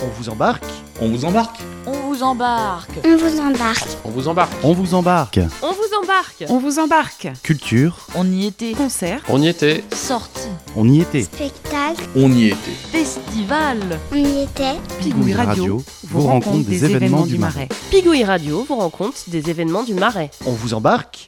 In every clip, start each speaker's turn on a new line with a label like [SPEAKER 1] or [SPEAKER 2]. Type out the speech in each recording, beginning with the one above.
[SPEAKER 1] On vous embarque.
[SPEAKER 2] On vous embarque.
[SPEAKER 3] On vous embarque.
[SPEAKER 4] On vous embarque.
[SPEAKER 2] On vous embarque.
[SPEAKER 1] On vous embarque.
[SPEAKER 3] On vous embarque.
[SPEAKER 5] On vous embarque.
[SPEAKER 1] Culture.
[SPEAKER 3] On y était.
[SPEAKER 5] Concert.
[SPEAKER 2] On y était.
[SPEAKER 3] Sortie.
[SPEAKER 1] On y était.
[SPEAKER 4] Spectacle.
[SPEAKER 2] On y était.
[SPEAKER 3] Festival.
[SPEAKER 4] On y était.
[SPEAKER 5] Pigouille Radio vous rencontre des événements du Marais.
[SPEAKER 6] Pigouille Radio vous rencontre des événements du Marais.
[SPEAKER 1] On vous embarque.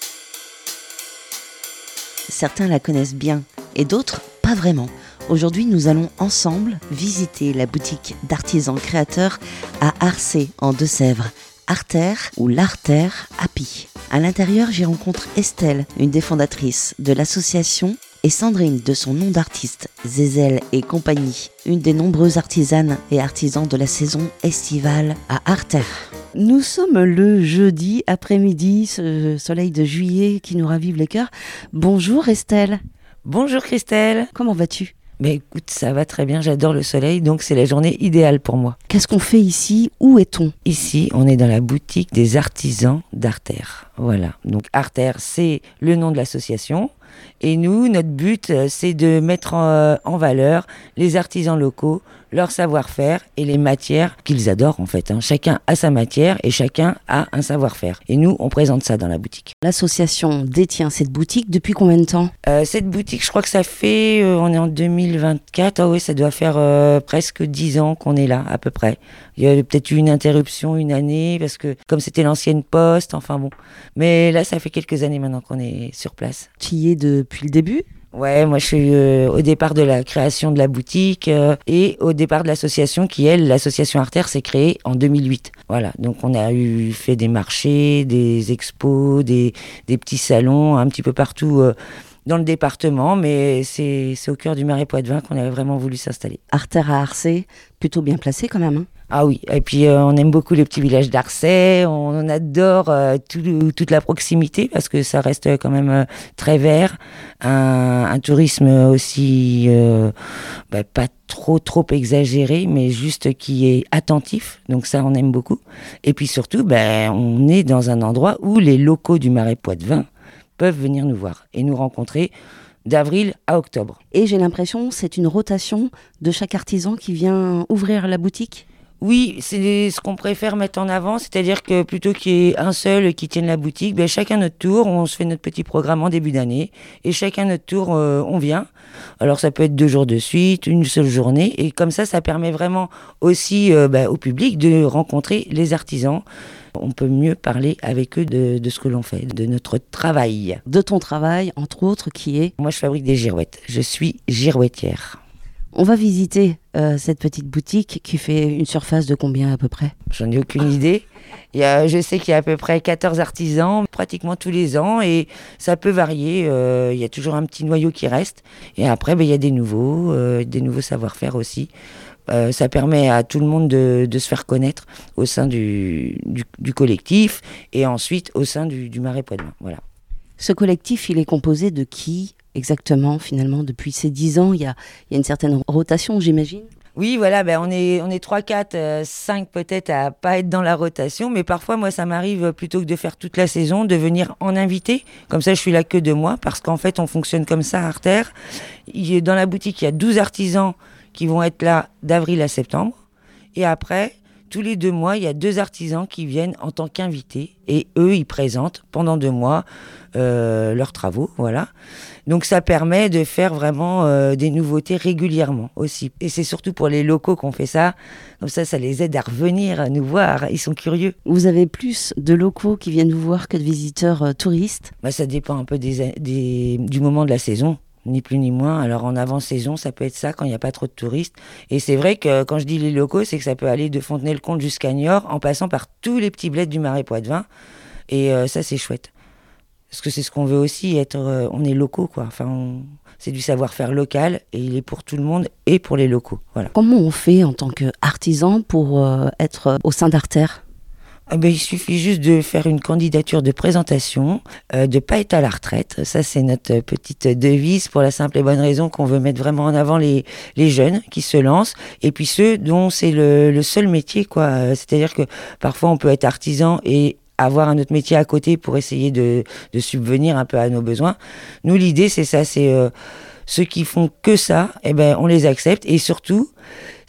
[SPEAKER 7] Certains la connaissent bien et d'autres pas vraiment. Aujourd'hui, nous allons ensemble visiter la boutique d'artisans créateurs à Arcé, en Deux-Sèvres. Artère ou l'Artère Happy. À l'intérieur, j'y rencontre Estelle, une des fondatrices de l'association, et Sandrine, de son nom d'artiste, Zézel et compagnie, une des nombreuses artisanes et artisans de la saison estivale à Artère. Nous sommes le jeudi après-midi, ce soleil de juillet qui nous ravive les cœurs. Bonjour Estelle.
[SPEAKER 8] Bonjour Christelle.
[SPEAKER 7] Comment vas-tu ?
[SPEAKER 8] Mais écoute, ça va très bien, j'adore le soleil, donc c'est la journée idéale pour moi.
[SPEAKER 7] Qu'est-ce qu'on fait ici ? Où est-on ?
[SPEAKER 8] Ici, on est dans la boutique des artisans d'Artère. Voilà, donc Artère, c'est le nom de l'association. Et nous, notre but, c'est de mettre en valeur les artisans locaux, leur savoir-faire et les matières qu'ils adorent en fait. Chacun a sa matière et chacun a un savoir-faire. Et nous, on présente ça dans la boutique.
[SPEAKER 7] L'association détient cette boutique depuis combien de temps ?
[SPEAKER 8] Cette boutique, je crois que ça fait, on est en 2024, ah oui, ça doit faire presque 10 ans qu'on est là à peu près. Il y a peut-être eu une interruption, une année, parce que comme c'était l'ancienne poste, enfin bon. Mais là, ça fait quelques années maintenant qu'on est sur place.
[SPEAKER 7] Tu y es depuis le début ?
[SPEAKER 8] Ouais, moi je suis au départ de la création de la boutique et au départ de l'association qui, elle, l'association Artère, s'est créée en 2008. Voilà, donc on a fait des marchés, des expos, des petits salons un petit peu partout dans le département, mais c'est au cœur du Marais Poitevin qu'on avait vraiment voulu s'installer.
[SPEAKER 7] Artère à Arcé, plutôt bien placé quand même.
[SPEAKER 8] Ah oui, et puis on aime beaucoup le petit village d'Arcé, on adore toute la proximité parce que ça reste quand même très vert, un tourisme aussi pas trop exagéré, mais juste qui est attentif, donc ça on aime beaucoup. Et puis surtout, on est dans un endroit où les locaux du Marais Poitevin peuvent venir nous voir et nous rencontrer d'avril à octobre.
[SPEAKER 7] Et j'ai l'impression que c'est une rotation de chaque artisan qui vient ouvrir la boutique ?
[SPEAKER 8] Oui, c'est ce qu'on préfère mettre en avant, c'est-à-dire que plutôt qu'il y ait un seul qui tienne la boutique, chacun notre tour, on se fait notre petit programme en début d'année, et chacun notre tour, on vient. Alors ça peut être 2 jours de suite, une seule journée, et comme ça permet vraiment aussi au public de rencontrer les artisans. On peut mieux parler avec eux de ce que l'on fait, de notre travail.
[SPEAKER 7] De ton travail, entre autres, qui est ?
[SPEAKER 8] Moi, je fabrique des girouettes. Je suis girouettière.
[SPEAKER 7] On va visiter cette petite boutique qui fait une surface de combien à peu près ?
[SPEAKER 8] J'en ai aucune idée. Je sais qu'il y a à peu près 14 artisans, pratiquement tous les ans, et ça peut varier. Il y a toujours un petit noyau qui reste. Et après, il y a des nouveaux savoir-faire aussi. Ça permet à tout le monde de se faire connaître au sein du collectif et ensuite au sein du Marais Poitevin. Voilà.
[SPEAKER 7] Ce collectif, il est composé de qui exactement finalement ? Depuis ces 10 ans, il y a une certaine rotation, j'imagine ?
[SPEAKER 8] Oui, voilà, on est 3, 4, 5 peut-être à pas être dans la rotation, mais parfois, moi, ça m'arrive plutôt que de faire toute la saison, de venir en invité. Comme ça, je suis là que 2 mois, parce qu'en fait, on fonctionne comme ça à Artère. Dans la boutique, il y a 12 artisans qui vont être là d'avril à septembre. Et après, tous les 2 mois, il y a 2 artisans qui viennent en tant qu'invités. Et eux, ils présentent pendant 2 mois leurs travaux, voilà. Donc ça permet de faire vraiment des nouveautés régulièrement aussi. Et c'est surtout pour les locaux qu'on fait ça. Comme ça les aide à revenir nous voir. Ils sont curieux.
[SPEAKER 7] Vous avez plus de locaux qui viennent vous voir que de visiteurs touristes ?
[SPEAKER 8] Ça dépend un peu du moment de la saison. Ni plus ni moins. Alors en avant-saison, ça peut être ça quand il n'y a pas trop de touristes. Et c'est vrai que quand je dis les locaux, c'est que ça peut aller de Fontenay-le-Comte jusqu'à Niort en passant par tous les petits bleds du Marais Poitevin. Et ça, c'est chouette. Parce que c'est ce qu'on veut aussi, on est locaux, quoi. Enfin, c'est du savoir-faire local et il est pour tout le monde et pour les locaux. Voilà.
[SPEAKER 7] Comment on fait en tant qu'artisan pour être au sein d'Artère ?
[SPEAKER 8] Il suffit juste de faire une candidature de présentation, de pas être à la retraite. Ça, c'est notre petite devise pour la simple et bonne raison qu'on veut mettre vraiment en avant les jeunes qui se lancent et puis ceux dont c'est le seul métier, quoi. C'est-à-dire que parfois on peut être artisan et avoir un autre métier à côté pour essayer de subvenir un peu à nos besoins. Nous, l'idée, c'est ça, c'est ceux qui font que ça, on les accepte et surtout,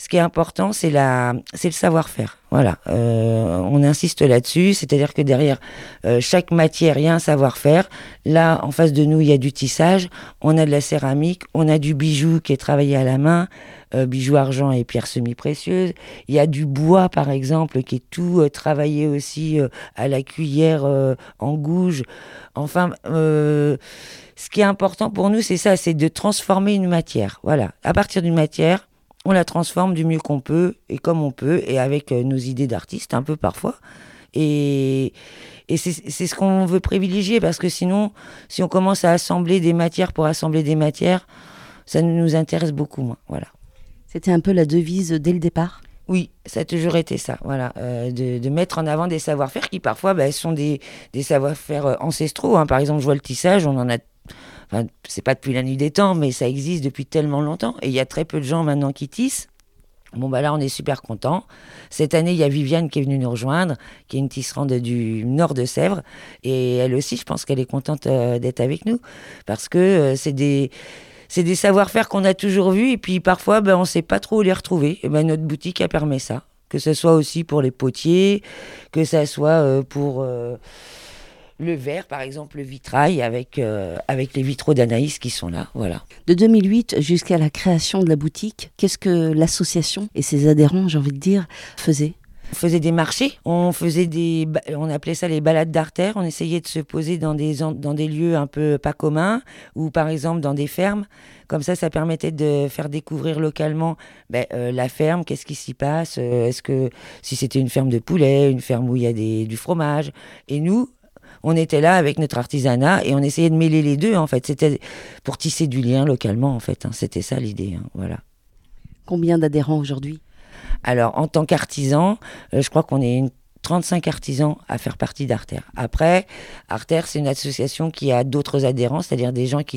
[SPEAKER 8] ce qui est important, c'est le savoir-faire. Voilà, on insiste là-dessus, c'est-à-dire que derrière chaque matière, il y a un savoir-faire. Là, en face de nous, il y a du tissage, on a de la céramique, on a du bijou qui est travaillé à la main, bijoux argent et pierres semi-précieuses. Il y a du bois, par exemple, qui est tout travaillé aussi à la cuillère en gouge. Enfin, ce qui est important pour nous, c'est ça, c'est de transformer une matière. Voilà, à partir d'une matière, on la transforme du mieux qu'on peut et comme on peut et avec nos idées d'artistes un peu parfois. Et c'est ce qu'on veut privilégier parce que sinon, si on commence à assembler des matières pour assembler des matières, ça nous intéresse beaucoup moins. Voilà.
[SPEAKER 7] C'était un peu la devise dès le départ ?
[SPEAKER 8] Oui, ça a toujours été ça, voilà, de mettre en avant des savoir-faire qui parfois sont des savoir-faire ancestraux. Hein. Par exemple, je vois le tissage, on en a. Enfin, c'est pas depuis la nuit des temps, mais ça existe depuis tellement longtemps. Et il y a très peu de gens maintenant qui tissent. Bon, là, on est super contents. Cette année, il y a Viviane qui est venue nous rejoindre, qui est une tisserande du nord de Sèvres. Et elle aussi, je pense qu'elle est contente d'être avec nous. Parce que c'est des savoir-faire qu'on a toujours vus. Et puis, parfois, on ne sait pas trop où les retrouver. Et notre boutique, elle permet ça. Que ce soit aussi pour les potiers, que ça soit pour... le verre, par exemple, le vitrail avec les vitraux d'Anaïs qui sont là, voilà.
[SPEAKER 7] De 2008 jusqu'à la création de la boutique, qu'est-ce que l'association et ses adhérents, j'ai envie de dire, faisaient ?
[SPEAKER 8] On faisait des marchés, on appelait ça les balades d'artères, on essayait de se poser dans des lieux un peu pas communs, ou par exemple dans des fermes. Comme ça permettait de faire découvrir localement la ferme, qu'est-ce qui s'y passe, si c'était une ferme de poulet, une ferme où il y a du fromage. Et nous, on était là avec notre artisanat et on essayait de mêler les deux, en fait. C'était pour tisser du lien localement, en fait. Hein. C'était ça l'idée, hein. Voilà.
[SPEAKER 7] Combien d'adhérents aujourd'hui ?
[SPEAKER 8] Alors, en tant qu'artisan, je crois qu'on est 35 artisans à faire partie d'Artère. Après, Artère, c'est une association qui a d'autres adhérents, c'est-à-dire des gens qui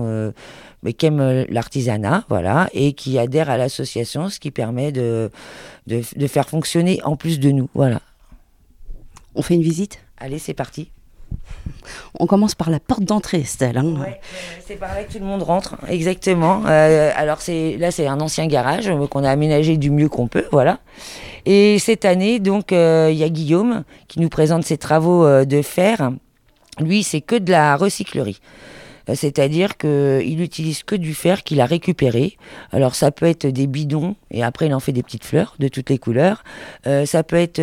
[SPEAKER 8] aiment l'artisanat, voilà, et qui adhèrent à l'association, ce qui permet de faire fonctionner en plus de nous, voilà.
[SPEAKER 7] On fait une visite ?
[SPEAKER 8] Allez, c'est parti.
[SPEAKER 7] On commence par la porte d'entrée, Estelle. Hein.
[SPEAKER 8] Ouais, c'est par là que tout le monde rentre, exactement. Alors c'est un ancien garage qu'on a aménagé du mieux qu'on peut, voilà. Et cette année, donc, il y a Guillaume qui nous présente ses travaux de fer. Lui, c'est que de la recyclerie. C'est-à-dire qu'il n'utilise que du fer qu'il a récupéré. Alors ça peut être des bidons, et après il en fait des petites fleurs de toutes les couleurs. Ça peut être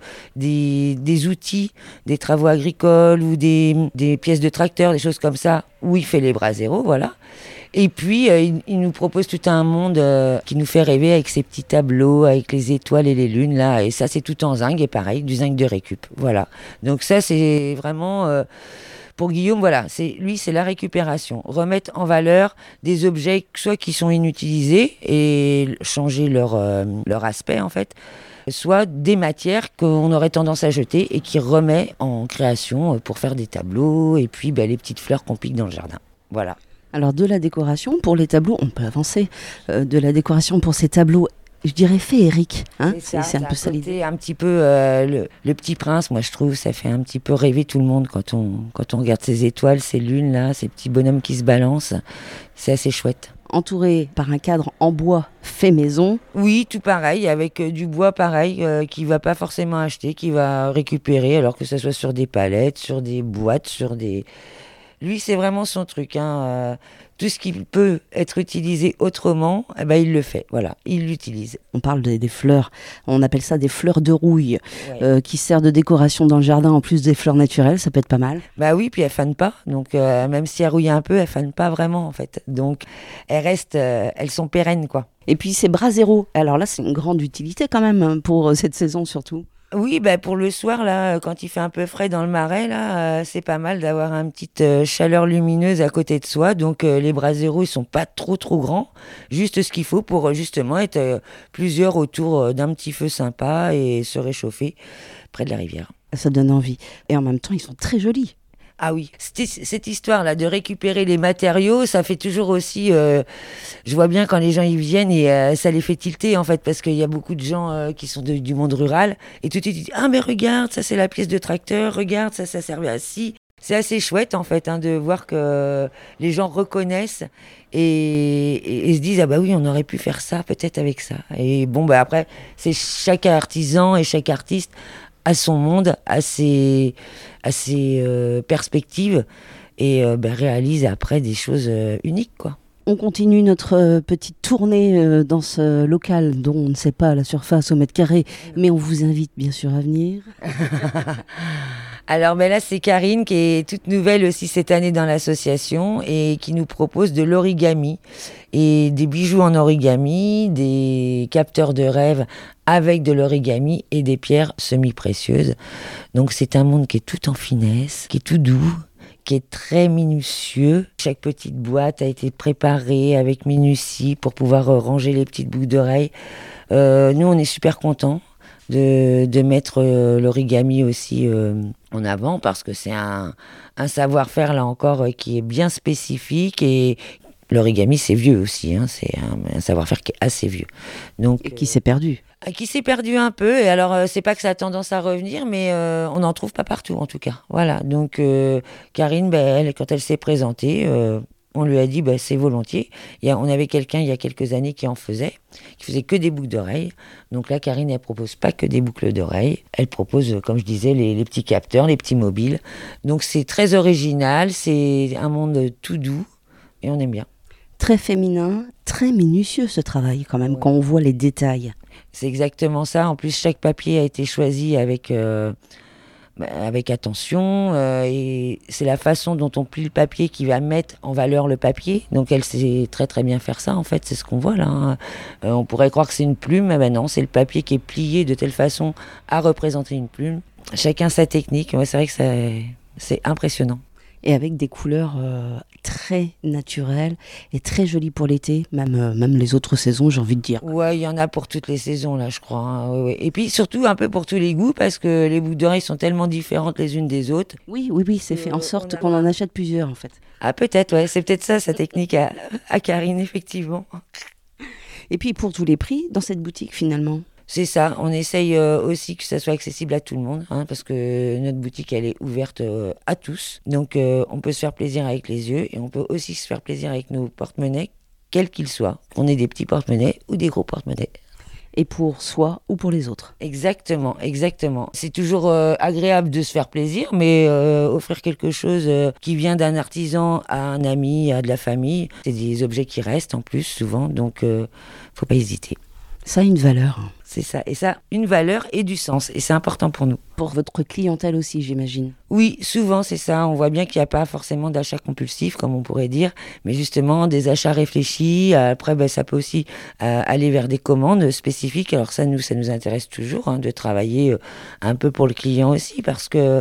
[SPEAKER 8] des outils, des travaux agricoles ou des pièces de tracteur, des choses comme ça, où il fait les bras zéro, voilà. Et puis, il nous propose tout un monde qui nous fait rêver avec ses petits tableaux, avec les étoiles et les lunes, là. Et ça, c'est tout en zinc, et pareil, du zinc de récup, voilà. Donc ça, c'est vraiment... Pour Guillaume, voilà, c'est la récupération. Remettre en valeur des objets, soit qui sont inutilisés et changer leur aspect, en fait, soit des matières qu'on aurait tendance à jeter et qui remet en création pour faire des tableaux et puis les petites fleurs qu'on pique dans le jardin. Voilà.
[SPEAKER 7] Alors, de la décoration pour les tableaux, on peut avancer, de la décoration pour ces tableaux, je dirais féerique, hein. C'est un peu ça l'idée.
[SPEAKER 8] Un petit peu le Petit Prince, moi je trouve, ça fait un petit peu rêver tout le monde quand on regarde ces étoiles, ces lunes là, ces petits bonhommes qui se balancent. C'est assez chouette.
[SPEAKER 7] Entouré par un cadre en bois fait maison.
[SPEAKER 8] Oui, tout pareil, avec du bois pareil, qu'il va pas forcément acheter, qu'il va récupérer, alors que ce soit sur des palettes, sur des boîtes, sur des... Lui, c'est vraiment son truc, hein. Tout ce qui peut être utilisé autrement, il le fait. Voilà, il l'utilise.
[SPEAKER 7] On parle des fleurs, on appelle ça des fleurs de rouille, ouais. Qui servent de décoration dans le jardin en plus des fleurs naturelles, ça peut être pas mal.
[SPEAKER 8] Bah oui, puis elles fanent pas, donc même si elles rouillent un peu, elles fanent pas vraiment en fait. Donc elles restent, elles sont pérennes quoi.
[SPEAKER 7] Et puis ces bras zéro, alors là c'est une grande utilité quand même pour cette saison surtout.
[SPEAKER 8] Oui, pour le soir, là, quand il fait un peu frais dans le marais, là, c'est pas mal d'avoir une petite chaleur lumineuse à côté de soi. Donc, les bras zéro, ils sont pas trop grands. Juste ce qu'il faut pour, justement, être plusieurs autour d'un petit feu sympa et se réchauffer près de la rivière.
[SPEAKER 7] Ça donne envie. Et en même temps, ils sont très jolis.
[SPEAKER 8] Ah oui, cette histoire-là de récupérer les matériaux, ça fait toujours aussi... je vois bien quand les gens y viennent et ça les fait tilter en fait, parce qu'il y a beaucoup de gens qui sont du monde rural et tout de suite ils disent « Ah mais regarde, ça c'est la pièce de tracteur, regarde, ça servait à ci ». c'est assez chouette en fait de voir que les gens reconnaissent et se disent ah bah oui, on aurait pu faire ça peut-être avec ça. Et bon bah après c'est chaque artisan et chaque artiste a son monde, a ses perspectives et réalise après des choses uniques quoi.
[SPEAKER 7] On continue notre petite tournée dans ce local dont on ne sait pas la surface au mètre carré, mais on vous invite bien sûr à venir.
[SPEAKER 8] Alors là, c'est Karine qui est toute nouvelle aussi cette année dans l'association et qui nous propose de l'origami et des bijoux en origami, des capteurs de rêve avec de l'origami et des pierres semi-précieuses. Donc c'est un monde qui est tout en finesse, qui est tout doux, qui est très minutieux. Chaque petite boîte a été préparée avec minutie pour pouvoir ranger les petites boucles d'oreilles. Nous, on est super contents de mettre l'origami aussi en avant parce que c'est un savoir-faire, là encore, qui est bien spécifique et l'origami, c'est vieux aussi. C'est un savoir-faire qui est assez vieux. Donc,
[SPEAKER 7] Et qui s'est perdu.
[SPEAKER 8] Qui s'est perdu un peu, et alors c'est pas que ça a tendance à revenir, mais on n'en trouve pas partout en tout cas. Voilà, donc Karine, elle, quand elle s'est présentée, on lui a dit c'est volontiers. On avait quelqu'un il y a quelques années qui faisait que des boucles d'oreilles. Donc là, Karine, elle propose pas que des boucles d'oreilles, elle propose, comme je disais, les petits capteurs, les petits mobiles. Donc c'est très original, c'est un monde tout doux, et on aime bien.
[SPEAKER 7] Très féminin, très minutieux ce travail quand même, quand on voit les détails.
[SPEAKER 8] C'est exactement ça. En plus, chaque papier a été choisi avec attention. Et c'est la façon dont on plie le papier qui va mettre en valeur le papier. Donc, elle sait très très bien faire ça. En fait, c'est ce qu'on voit là. On pourrait croire que c'est une plume, mais non, c'est le papier qui est plié de telle façon à représenter une plume. Chacun sa technique. C'est vrai que c'est impressionnant.
[SPEAKER 7] Et avec des couleurs très naturelles et très jolies pour l'été, même les autres saisons, j'ai envie de dire.
[SPEAKER 8] Ouais, il y en a pour toutes les saisons, là, je crois. Ouais. Et puis surtout un peu pour tous les goûts, parce que les boucles d'oreilles sont tellement différentes les unes des autres.
[SPEAKER 7] Oui, c'est fait en sorte qu'on en achète plusieurs, en fait.
[SPEAKER 8] Ah, peut-être, ouais, c'est peut-être ça, sa technique à Karine, effectivement.
[SPEAKER 7] Et puis pour tous les prix, dans cette boutique, finalement.
[SPEAKER 8] C'est ça, on essaye aussi que ça soit accessible à tout le monde, parce que notre boutique, elle est ouverte à tous. Donc on peut se faire plaisir avec les yeux et on peut aussi se faire plaisir avec nos porte-monnaies, quels qu'ils soient. On ait des petits porte-monnaies ou des gros porte-monnaies.
[SPEAKER 7] Et pour soi ou pour les autres.
[SPEAKER 8] Exactement. C'est toujours agréable de se faire plaisir, mais offrir quelque chose qui vient d'un artisan à un ami, à de la famille, c'est des objets qui restent en plus souvent, donc faut pas hésiter.
[SPEAKER 7] Ça a une valeur.
[SPEAKER 8] C'est ça, et ça, une valeur et du sens, et c'est important pour nous.
[SPEAKER 7] Pour votre clientèle aussi, j'imagine.
[SPEAKER 8] Oui, souvent c'est ça, on voit bien qu'il n'y a pas forcément d'achat compulsif, comme on pourrait dire, mais justement des achats réfléchis. Après, ça peut aussi aller vers des commandes spécifiques. Alors ça nous intéresse toujours, de travailler un peu pour le client aussi, parce que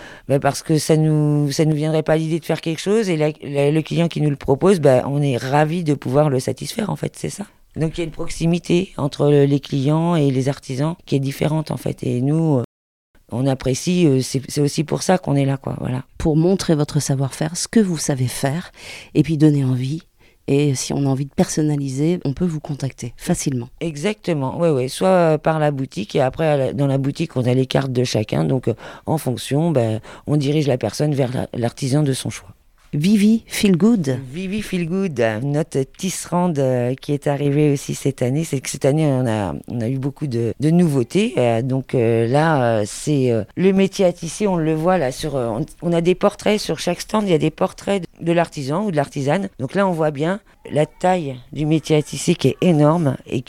[SPEAKER 8] ça nous viendrait pas l'idée de faire quelque chose, et le client qui nous le propose, on est ravis de pouvoir le satisfaire, en fait, c'est ça. Donc il y a une proximité entre les clients et les artisans qui est différente en fait. Et nous, on apprécie, c'est aussi pour ça qu'on est là, quoi. Voilà.
[SPEAKER 7] Pour montrer votre savoir-faire, ce que vous savez faire, et puis donner envie. Et si on a envie de personnaliser, on peut vous contacter facilement.
[SPEAKER 8] Exactement, oui. Soit par la boutique, et après dans la boutique, on a les cartes de chacun. Donc en fonction, on dirige la personne vers l'artisan de son choix.
[SPEAKER 7] Vivi Feelgood.
[SPEAKER 8] Vivi Feelgood, notre tisserande qui est arrivée aussi cette année. C'est que cette année, on a eu beaucoup de nouveautés. Donc là, c'est le métier à tisser. On le voit là on a des portraits sur chaque stand. Il y a des portraits de l'artisan ou de l'artisane. Donc là, on voit bien la taille du métier à tisser qui est énorme et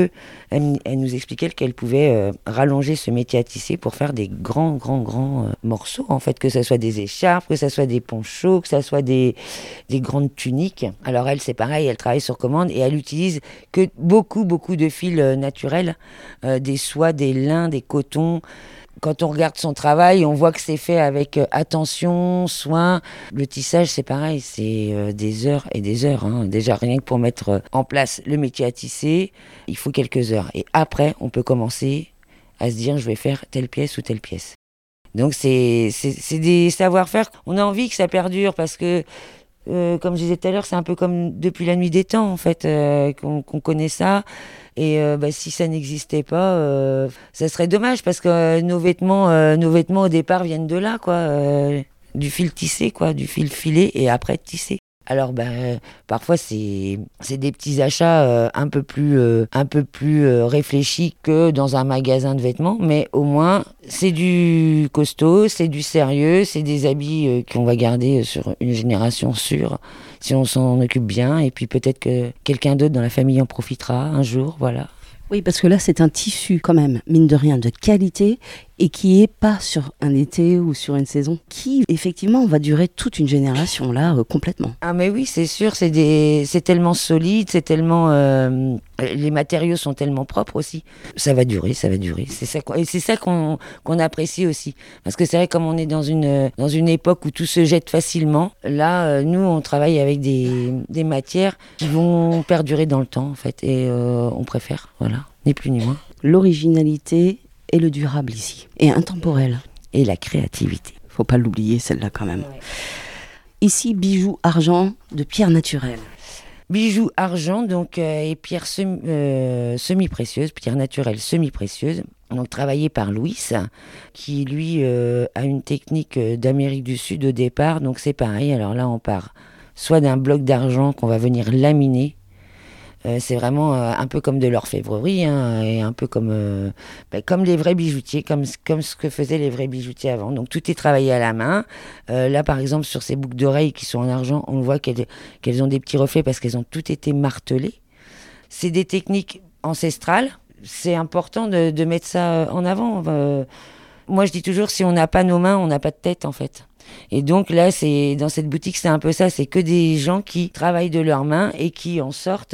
[SPEAKER 8] elle nous expliquait qu'elle pouvait rallonger ce métier à tisser pour faire des grands morceaux, en fait, que ce soit des écharpes, que ce soit des ponchos, que ce soit des grandes tuniques. Alors elle, c'est pareil, elle travaille sur commande et elle utilise que beaucoup de fils naturels, des soies, des lins, des cotons. Quand on regarde son travail, on voit que c'est fait avec attention, soin. Le tissage, c'est pareil, c'est des heures et des heures. Déjà, rien que pour mettre en place le métier à tisser, il faut quelques heures. Et après, on peut commencer à se dire, je vais faire telle pièce ou telle pièce. Donc, c'est des savoir-faire. On a envie que ça perdure parce que, comme je disais tout à l'heure, c'est un peu comme depuis la nuit des temps, en fait, qu'on connaît ça. Et si ça n'existait pas, ça serait dommage parce que nos vêtements au départ viennent de là, quoi. du fil tissé, quoi, du fil filé et après tissé. Alors parfois c'est des petits achats un peu plus réfléchis que dans un magasin de vêtements, mais au moins c'est du costaud, c'est du sérieux, c'est des habits qu'on va garder sur une génération sûre si on s'en occupe bien, et puis peut-être que quelqu'un d'autre dans la famille en profitera un jour, voilà.
[SPEAKER 2] Oui, parce que là, c'est un tissu quand même, mine de rien, de qualité et qui est pas sur un été ou sur une saison, qui effectivement va durer toute une génération, là, complètement.
[SPEAKER 8] Ah mais oui, c'est sûr, c'est tellement solide, c'est tellement... les matériaux sont tellement propres aussi. Ça va durer. C'est ça qu'on apprécie aussi. Parce que c'est vrai, comme on est dans une époque où tout se jette facilement, là, nous, on travaille avec des matières qui vont perdurer dans le temps, en fait. Et on préfère, voilà, ni plus ni moins.
[SPEAKER 2] L'originalité et le durable ici, et intemporel.
[SPEAKER 8] Et la créativité.
[SPEAKER 2] Faut pas l'oublier, celle-là, quand même.
[SPEAKER 8] Ouais.
[SPEAKER 2] Ici, bijoux argent de pierre naturelle.
[SPEAKER 8] Bijoux argent, donc, et pierre semi-précieuse, pierre naturelle semi-précieuse, donc travaillée par Louis, qui lui a une technique d'Amérique du Sud au départ, donc c'est pareil. Alors là, on part soit d'un bloc d'argent qu'on va venir laminer. C'est vraiment un peu comme de l'orfèvrerie, hein, et un peu comme les vrais bijoutiers, comme ce que faisaient les vrais bijoutiers avant. Donc tout est travaillé à la main. Là, par exemple, sur ces boucles d'oreilles qui sont en argent, on voit qu'elles ont des petits reflets parce qu'elles ont toutes été martelées. C'est des techniques ancestrales. C'est important de mettre ça en avant. Moi, je dis toujours, si on n'a pas nos mains, on n'a pas de tête, en fait. Et donc là, dans cette boutique, c'est un peu ça. C'est que des gens qui travaillent de leurs mains et qui en sortent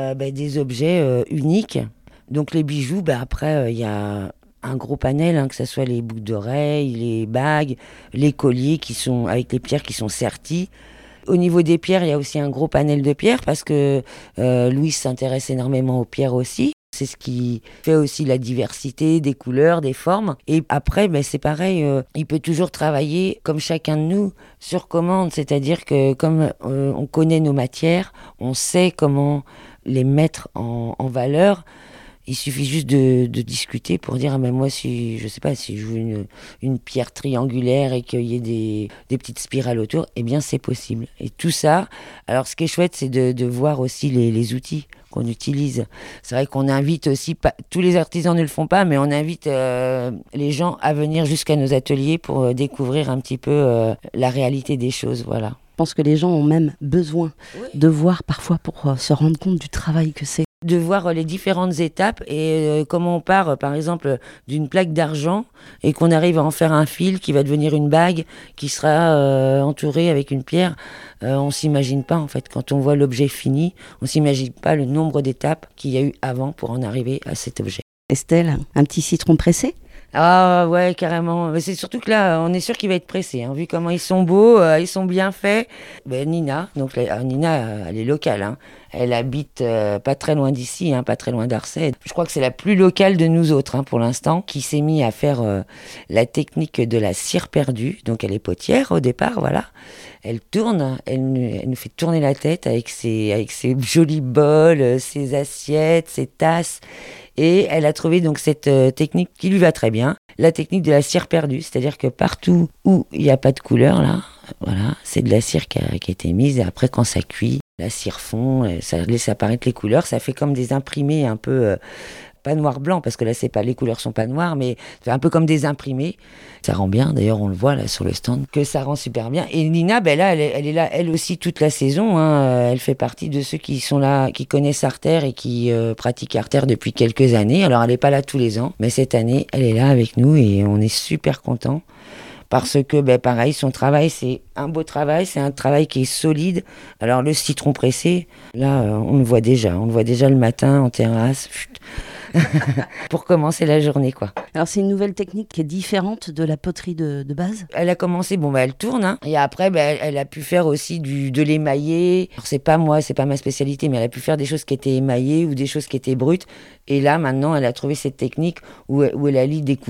[SPEAKER 8] des objets uniques. Donc les bijoux, après, il y a un gros panel, hein, que ce soit les boucles d'oreilles, les bagues, les colliers qui sont avec les pierres qui sont serties. Au niveau des pierres, il y a aussi un gros panel de pierres parce que Louis s'intéresse énormément aux pierres aussi. C'est ce qui fait aussi la diversité des couleurs, des formes. Et après, c'est pareil, il peut toujours travailler comme chacun de nous sur commande. C'est-à-dire que comme on connaît nos matières, on sait comment les mettre en valeur. Il suffit juste de discuter pour dire moi, si je joue une pierre triangulaire et qu'il y ait des petites spirales autour, eh bien c'est possible. Et tout ça, alors ce qui est chouette, c'est de voir aussi les outils qu'on utilise. C'est vrai qu'on invite aussi, tous les artisans ne le font pas, mais on invite les gens à venir jusqu'à nos ateliers pour découvrir un petit peu la réalité des choses, voilà.
[SPEAKER 2] Je pense que les gens ont même besoin de voir parfois pour se rendre compte du travail que c'est.
[SPEAKER 8] De voir les différentes étapes et comment on part, par exemple, d'une plaque d'argent et qu'on arrive à en faire un fil qui va devenir une bague qui sera entourée avec une pierre. On s'imagine pas, en fait, quand on voit l'objet fini, on s'imagine pas le nombre d'étapes qu'il y a eu avant pour en arriver à cet objet.
[SPEAKER 2] Estelle, un petit citron pressé ?
[SPEAKER 8] Ah ouais, carrément. Mais c'est surtout que là, on est sûr qu'il va être pressé, hein, vu comment ils sont beaux, ils sont bien faits. Nina, donc Nina, elle est locale, hein. Elle habite pas très loin d'ici, hein, pas très loin d'Arcet. Je crois que c'est la plus locale de nous autres, hein, pour l'instant, qui s'est mis à faire la technique de la cire perdue. Donc elle est potière au départ, voilà. Elle tourne, elle nous fait tourner la tête avec ses jolis bols, ses assiettes, ses tasses. Et elle a trouvé donc cette technique qui lui va très bien, la technique de la cire perdue. C'est-à-dire que partout où il n'y a pas de couleur, là, voilà, c'est de la cire qui a été mise. Et après, quand ça cuit, la cire fond, ça laisse apparaître les couleurs. Ça fait comme des imprimés un peu... pas noir-blanc, parce que là, c'est pas, les couleurs sont pas noires, mais c'est un peu comme des imprimés. Ça rend bien, d'ailleurs, on le voit là sur le stand, que ça rend super bien. Et Nina, là, elle est là, elle aussi, toute la saison, hein. Elle fait partie de ceux qui sont là, qui connaissent Artère et qui pratiquent Artère depuis quelques années. Alors, elle n'est pas là tous les ans, mais cette année, elle est là avec nous et on est super contents. Parce que, pareil, son travail, c'est un beau travail, c'est un travail qui est solide. Alors, le citron pressé, là, on le voit déjà le matin en terrasse, pour commencer la journée, quoi.
[SPEAKER 2] Alors, c'est une nouvelle technique qui est différente de la poterie de base ?
[SPEAKER 8] Elle a commencé, elle tourne, hein. Et après, elle a pu faire aussi de l'émaillé. Alors, c'est pas ma spécialité, mais elle a pu faire des choses qui étaient émaillées ou des choses qui étaient brutes. Et là, maintenant, elle a trouvé cette technique où elle allie des couleurs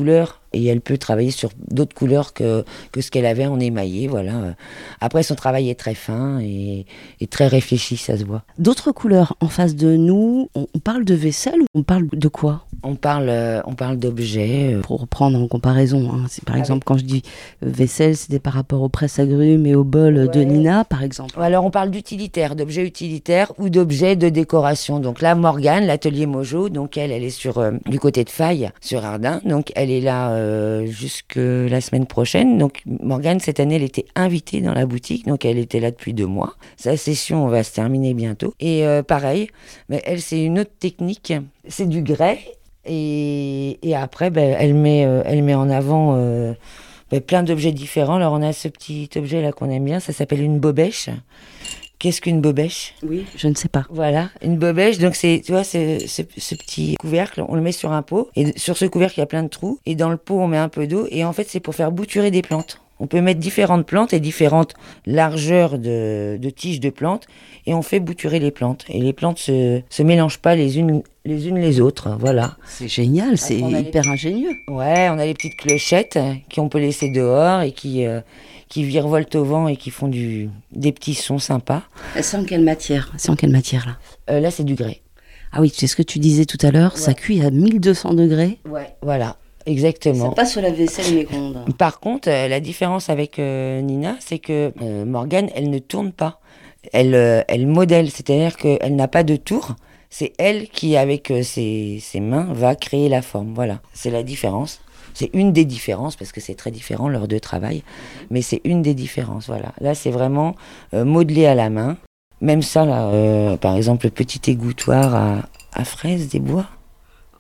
[SPEAKER 8] Et elle peut travailler sur d'autres couleurs que ce qu'elle avait en émaillé, voilà. Après, son travail est très fin et très réfléchi, ça se voit.
[SPEAKER 2] D'autres couleurs en face de nous, on parle de vaisselle ou on parle de quoi ?
[SPEAKER 8] On parle d'objets.
[SPEAKER 2] Pour reprendre en comparaison, hein, par exemple, quand je dis vaisselle, c'était par rapport aux presses-agrumes et aux bols de Nina, par exemple.
[SPEAKER 8] Alors, on parle d'utilitaires, d'objets utilitaires ou d'objets de décoration. Donc là, Morgane, l'atelier Mojo, donc elle est sur du côté de Faye, sur Ardin. Donc, elle est là jusque la semaine prochaine. Donc, Morgane, cette année, elle était invitée dans la boutique. Donc, elle était là depuis 2 mois. Sa session va se terminer bientôt. Et pareil, mais elle, c'est une autre technique. C'est du grès. Et après, elle met en avant plein d'objets différents. Alors, on a ce petit objet là qu'on aime bien. Ça s'appelle une bobèche. Qu'est-ce qu'une bobèche ?
[SPEAKER 2] Oui, je ne sais pas.
[SPEAKER 8] Voilà, une bobèche. Donc, tu vois, ce petit couvercle, on le met sur un pot. Et sur ce couvercle, il y a plein de trous. Et dans le pot, on met un peu d'eau. Et en fait, c'est pour faire bouturer des plantes. On peut mettre différentes plantes et différentes largeurs de tiges de plantes. Et on fait bouturer les plantes. Et les plantes se mélangent pas les unes les autres. Voilà.
[SPEAKER 2] C'est génial, c'est hyper ingénieux.
[SPEAKER 8] Ouais, on a les petites clochettes qu'on peut laisser dehors et qui virevoltent au vent et qui font des petits sons sympas.
[SPEAKER 2] C'est en quelle matière ? Là,
[SPEAKER 8] là, c'est du grès.
[SPEAKER 2] Ah oui, c'est ce que tu disais tout à l'heure, ça cuit à 1200 degrés.
[SPEAKER 8] Ouais, voilà. Exactement.
[SPEAKER 2] C'est pas sur la vaisselle micro-ondes.
[SPEAKER 8] Par contre, la différence avec Nina, c'est que Morgane, elle ne tourne pas. Elle modèle, c'est-à-dire qu'elle n'a pas de tour. C'est elle qui, avec ses mains, va créer la forme. Voilà, c'est la différence. C'est une des différences, parce que c'est très différent, leurs 2 travail. Mais c'est une des différences, voilà. Là, c'est vraiment modelé à la main. Même ça, là, par exemple, le petit égouttoir à fraises des bois. Oh.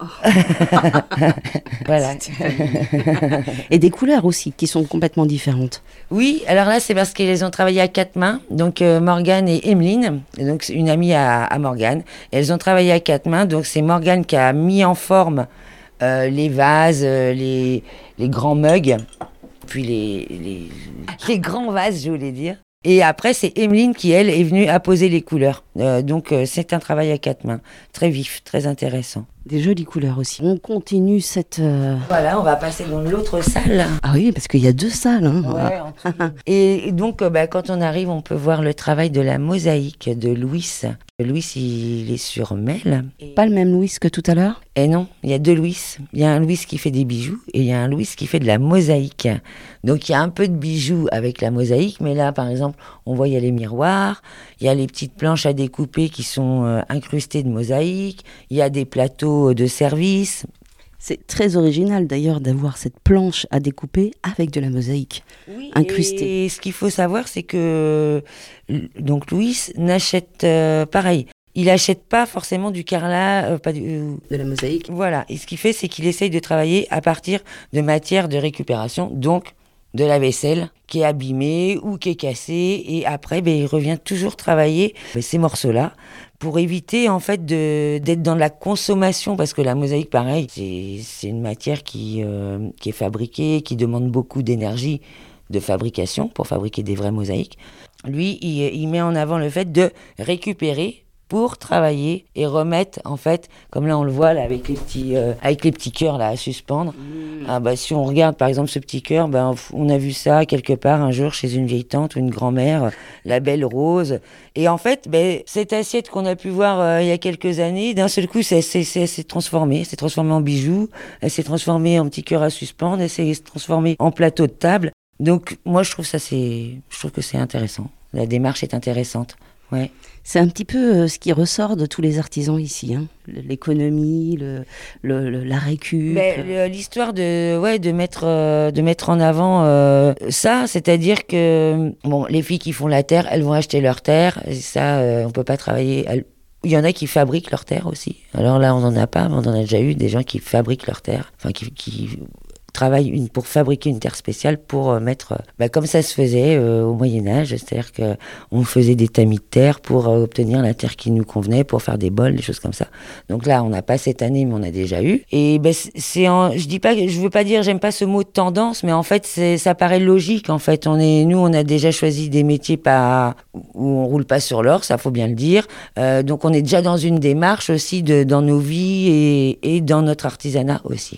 [SPEAKER 8] Voilà.
[SPEAKER 2] Et des couleurs aussi qui sont complètement différentes.
[SPEAKER 8] Oui, alors là c'est parce qu'ils ont travaillé à 4 mains, donc Morgane et Emeline, donc c'est une amie à Morgane. Elles ont travaillé à 4 mains, donc c'est Morgane qui a mis en forme les vases, les grands mugs, puis les grands vases, je voulais dire. Et après, c'est Emeline qui, elle, est venue apposer les couleurs. Donc, c'est un travail à 4 mains. Très vif, très intéressant.
[SPEAKER 2] Des jolies couleurs aussi. On continue cette...
[SPEAKER 8] Voilà, on va passer dans l'autre salle.
[SPEAKER 2] Ah oui, parce qu'il y a 2 salles. Hein.
[SPEAKER 8] Ouais, en tout. Et donc, quand on arrive, on peut voir le travail de la mosaïque de Louis. Louis, il est sur Mel.
[SPEAKER 2] Pas le même Louis que tout à l'heure ?
[SPEAKER 8] Eh non, il y a 2 Louis. Il y a un Louis qui fait des bijoux et il y a un Louis qui fait de la mosaïque. Donc, il y a un peu de bijoux avec la mosaïque, mais là, par exemple, on voit, il y a les miroirs, il y a les petites planches à découper qui sont incrustées de mosaïque, il y a des plateaux de service.
[SPEAKER 2] C'est très original d'ailleurs d'avoir cette planche à découper avec de la mosaïque incrustée.
[SPEAKER 8] Et ce qu'il faut savoir, c'est que donc Louis n'achète pareil. Il n'achète pas forcément du carrelage,
[SPEAKER 2] de la mosaïque.
[SPEAKER 8] Voilà. Et ce qu'il fait, c'est qu'il essaye de travailler à partir de matières de récupération, donc de la vaisselle qui est abîmée ou qui est cassée. Et après, il revient toujours travailler ces morceaux-là pour éviter en fait d'être dans la consommation, parce que la mosaïque, pareil, c'est une matière qui est fabriquée, qui demande beaucoup d'énergie de fabrication pour fabriquer des vraies mosaïques. Lui, il met en avant le fait de récupérer pour travailler et remettre, en fait, comme là on le voit là, avec les petits cœurs là à suspendre. Si on regarde par exemple ce petit cœur, on a vu ça quelque part un jour chez une vieille tante ou une grand-mère, la belle rose. Et en fait, cette assiette qu'on a pu voir il y a quelques années, d'un seul coup, elle s'est transformée. Elle s'est transformée en bijoux, elle s'est transformée en petit cœur à suspendre, elle s'est transformée en plateau de table. Donc moi je trouve que c'est intéressant. La démarche est intéressante. Ouais.
[SPEAKER 2] C'est un petit peu ce qui ressort de tous les artisans ici, hein. L'économie, la récup.
[SPEAKER 8] L'histoire de mettre en avant ça, c'est-à-dire que les filles qui font la terre, elles vont acheter leur terre. Et ça, on peut pas travailler. Il y en a qui fabriquent leur terre aussi. Alors là, on n'en a pas, mais on en a déjà eu des gens qui fabriquent leur terre, enfin qui travaillent pour fabriquer une terre spéciale pour mettre, comme ça se faisait au Moyen-Âge, c'est-à-dire qu'on faisait des tamis de terre pour obtenir la terre qui nous convenait, pour faire des bols, des choses comme ça. Donc là, on n'a pas cette année, mais on a déjà eu. Et je veux pas dire, j'aime pas ce mot de tendance, mais en fait, ça paraît logique. En fait, nous, on a déjà choisi des métiers où on roule pas sur l'or, ça faut bien le dire. Donc, on est déjà dans une démarche aussi dans nos vies et dans notre artisanat aussi. Voilà.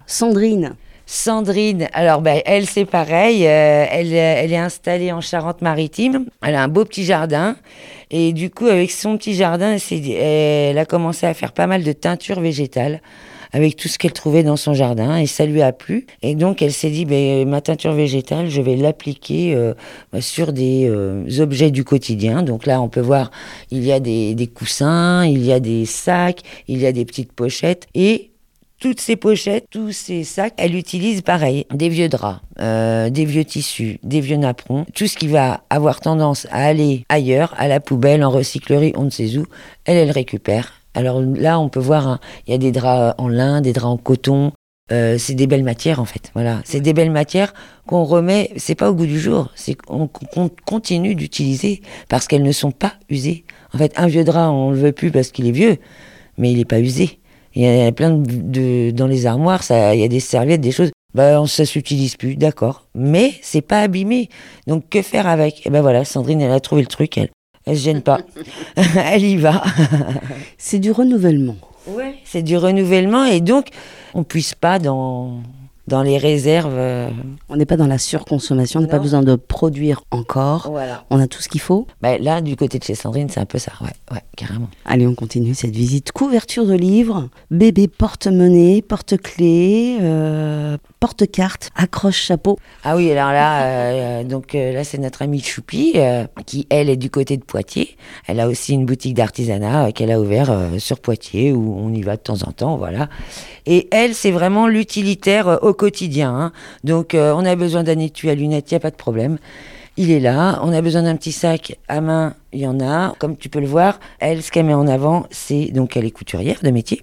[SPEAKER 2] Sandrine,
[SPEAKER 8] alors elle c'est pareil, elle est installée en Charente-Maritime, elle a un beau petit jardin et du coup avec son petit jardin elle a commencé à faire pas mal de teintures végétales avec tout ce qu'elle trouvait dans son jardin et ça lui a plu et donc elle s'est dit ma teinture végétale je vais l'appliquer sur des objets du quotidien. Donc là on peut voir il y a des coussins, il y a des sacs, il y a des petites pochettes et toutes ces pochettes, tous ces sacs, elle utilise pareil, des vieux draps, des vieux tissus, des vieux napperons, tout ce qui va avoir tendance à aller ailleurs, à la poubelle, en recyclerie, on ne sait où, elle récupère. Alors là, on peut voir, il y a des draps en lin, des draps en coton, c'est des belles matières en fait. Voilà, c'est des belles matières qu'on remet, c'est pas au goût du jour, c'est qu'on continue d'utiliser parce qu'elles ne sont pas usées. En fait, un vieux drap, on le veut plus parce qu'il est vieux, mais il est pas usé. Il y a plein dans les armoires, il y a des serviettes, des choses. Ça s'utilise plus, d'accord. Mais c'est pas abîmé. Donc que faire avec ? Et voilà, Sandrine, elle a trouvé le truc, elle se gêne pas. Elle y va.
[SPEAKER 2] C'est du renouvellement.
[SPEAKER 8] Ouais, c'est du renouvellement et donc on puise pas dans les réserves.
[SPEAKER 2] On n'est pas dans la surconsommation, on n'a pas besoin de produire encore.
[SPEAKER 8] Voilà.
[SPEAKER 2] On a tout ce qu'il faut.
[SPEAKER 8] Là, du côté de chez Sandrine, c'est un peu ça, ouais, carrément.
[SPEAKER 2] Allez, on continue cette visite. Couverture de livres, bébé porte-monnaie, porte-clés, porte-carte, accroche-chapeau.
[SPEAKER 8] Ah oui, alors là, là c'est notre amie Choupi, qui elle est du côté de Poitiers. Elle a aussi une boutique d'artisanat qu'elle a ouvert sur Poitiers, où on y va de temps en temps, voilà. Et elle, c'est vraiment l'utilitaire au quotidien. Hein. Donc, on a besoin d'un étui à lunettes, il n'y a pas de problème. Il est là. On a besoin d'un petit sac à main, il y en a. Comme tu peux le voir, elle, ce qu'elle met en avant, c'est... Donc, elle est couturière de métier.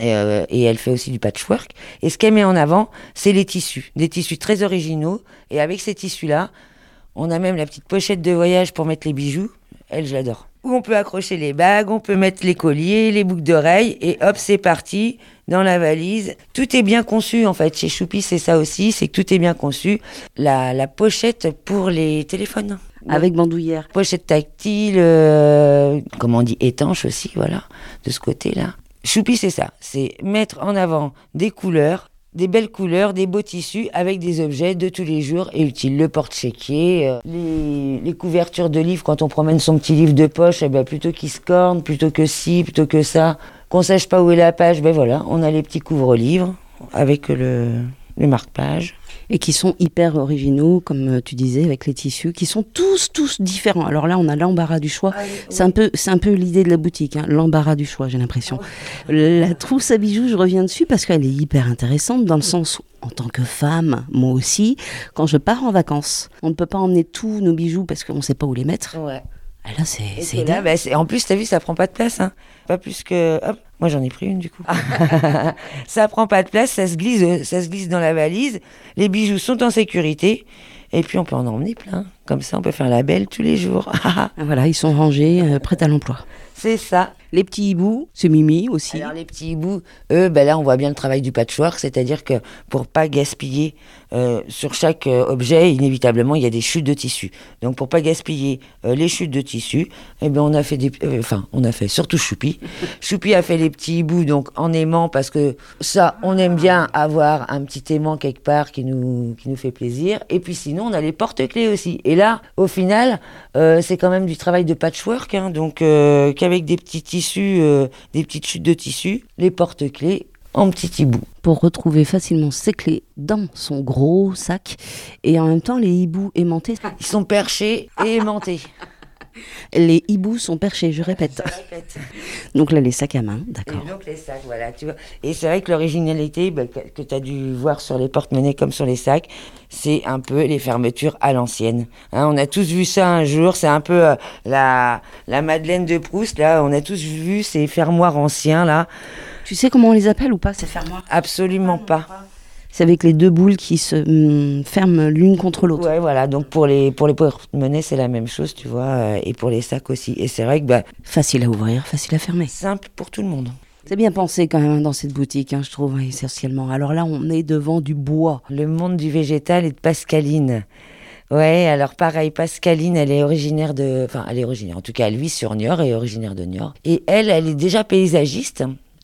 [SPEAKER 8] Et elle fait aussi du patchwork. Et ce qu'elle met en avant, c'est les tissus. Des tissus très originaux. Et avec ces tissus-là, on a même la petite pochette de voyage pour mettre les bijoux. Elle, je l'adore. Où on peut accrocher les bagues, on peut mettre les colliers, les boucles d'oreilles. Et hop, c'est parti. Dans la valise. Tout est bien conçu, en fait. Chez Choupi, c'est ça aussi, c'est que tout est bien conçu. La pochette pour les téléphones.
[SPEAKER 2] Avec bandoulière.
[SPEAKER 8] Pochette tactile, comment on dit, étanche aussi, voilà, de ce côté-là. Choupi, c'est ça. C'est mettre en avant des couleurs, des belles couleurs, des beaux tissus avec des objets de tous les jours et utiles. Le porte-chéquier, les couvertures de livres, quand on promène son petit livre de poche, plutôt qu'il se corne, plutôt que ci, plutôt que ça, qu'on sache pas où est la page, voilà, on a les petits couvre-livres avec le marque-page.
[SPEAKER 2] Et qui sont hyper originaux, comme tu disais, avec les tissus, qui sont tous différents. Alors là, on a l'embarras du choix. C'est un peu l'idée de la boutique, hein, l'embarras du choix, j'ai l'impression. La trousse à bijoux, je reviens dessus parce qu'elle est hyper intéressante dans le sens où, en tant que femme, moi aussi, quand je pars en vacances, on ne peut pas emmener tous nos bijoux parce qu'on ne sait pas où les mettre.
[SPEAKER 8] Ouais.
[SPEAKER 2] Ah là, c'est
[SPEAKER 8] là, en plus, t'as vu, ça prend pas de place. Hein. Pas plus que... Hop, moi, j'en ai pris une, du coup. Ça prend pas de place, ça se glisse dans la valise. Les bijoux sont en sécurité. Et puis, on peut en emmener plein. Comme ça, on peut faire la belle tous les jours.
[SPEAKER 2] Voilà, ils sont rangés, prêts à l'emploi.
[SPEAKER 8] C'est ça.
[SPEAKER 2] Les petits hiboux, c'est Mimi aussi.
[SPEAKER 8] Alors les petits hiboux, eux, là on voit bien le travail du patchwork, c'est-à-dire que pour pas gaspiller sur chaque objet, inévitablement il y a des chutes de tissu. Donc pour pas gaspiller les chutes de tissu, on a fait on a fait surtout Choupi. Choupi a fait les petits hiboux donc en aimant parce que ça, on aime bien avoir un petit aimant quelque part qui nous fait plaisir. Et puis sinon on a les porte-clés aussi. Et là, au final, c'est quand même du travail de patchwork, hein, donc qu'avec des petits tissus, des petites chutes de tissu, les porte-clés en petits hiboux.
[SPEAKER 2] Pour retrouver facilement ses clés dans son gros sac et en même temps les hiboux aimantés.
[SPEAKER 8] Ils sont perchés et aimantés.
[SPEAKER 2] Les hiboux sont perchés, je répète. Donc là, les sacs à main, d'accord.
[SPEAKER 8] Et donc les sacs, voilà, tu vois. Et c'est vrai que l'originalité que tu as dû voir sur les porte-monnaies comme sur les sacs, c'est un peu les fermetures à l'ancienne. Hein, on a tous vu ça un jour, c'est un peu la Madeleine de Proust, là, on a tous vu ces fermoirs anciens, là.
[SPEAKER 2] Tu sais comment on les appelle ou pas, ces fermoirs ?
[SPEAKER 8] Absolument pas.
[SPEAKER 2] C'est avec les deux boules qui se ferment l'une contre l'autre.
[SPEAKER 8] Ouais, voilà. Donc pour les porte-monnaies, c'est la même chose, tu vois, et pour les sacs aussi. Et c'est vrai que
[SPEAKER 2] facile à ouvrir, facile à fermer.
[SPEAKER 8] Simple pour tout le monde.
[SPEAKER 2] C'est bien pensé quand même dans cette boutique, hein, je trouve, essentiellement. Alors là, on est devant du bois.
[SPEAKER 8] Le monde du végétal et de Pascaline. Ouais, alors pareil, Pascaline, elle est originaire, en tout cas, elle vit sur Niort et est originaire de Niort. Et elle est déjà paysagiste.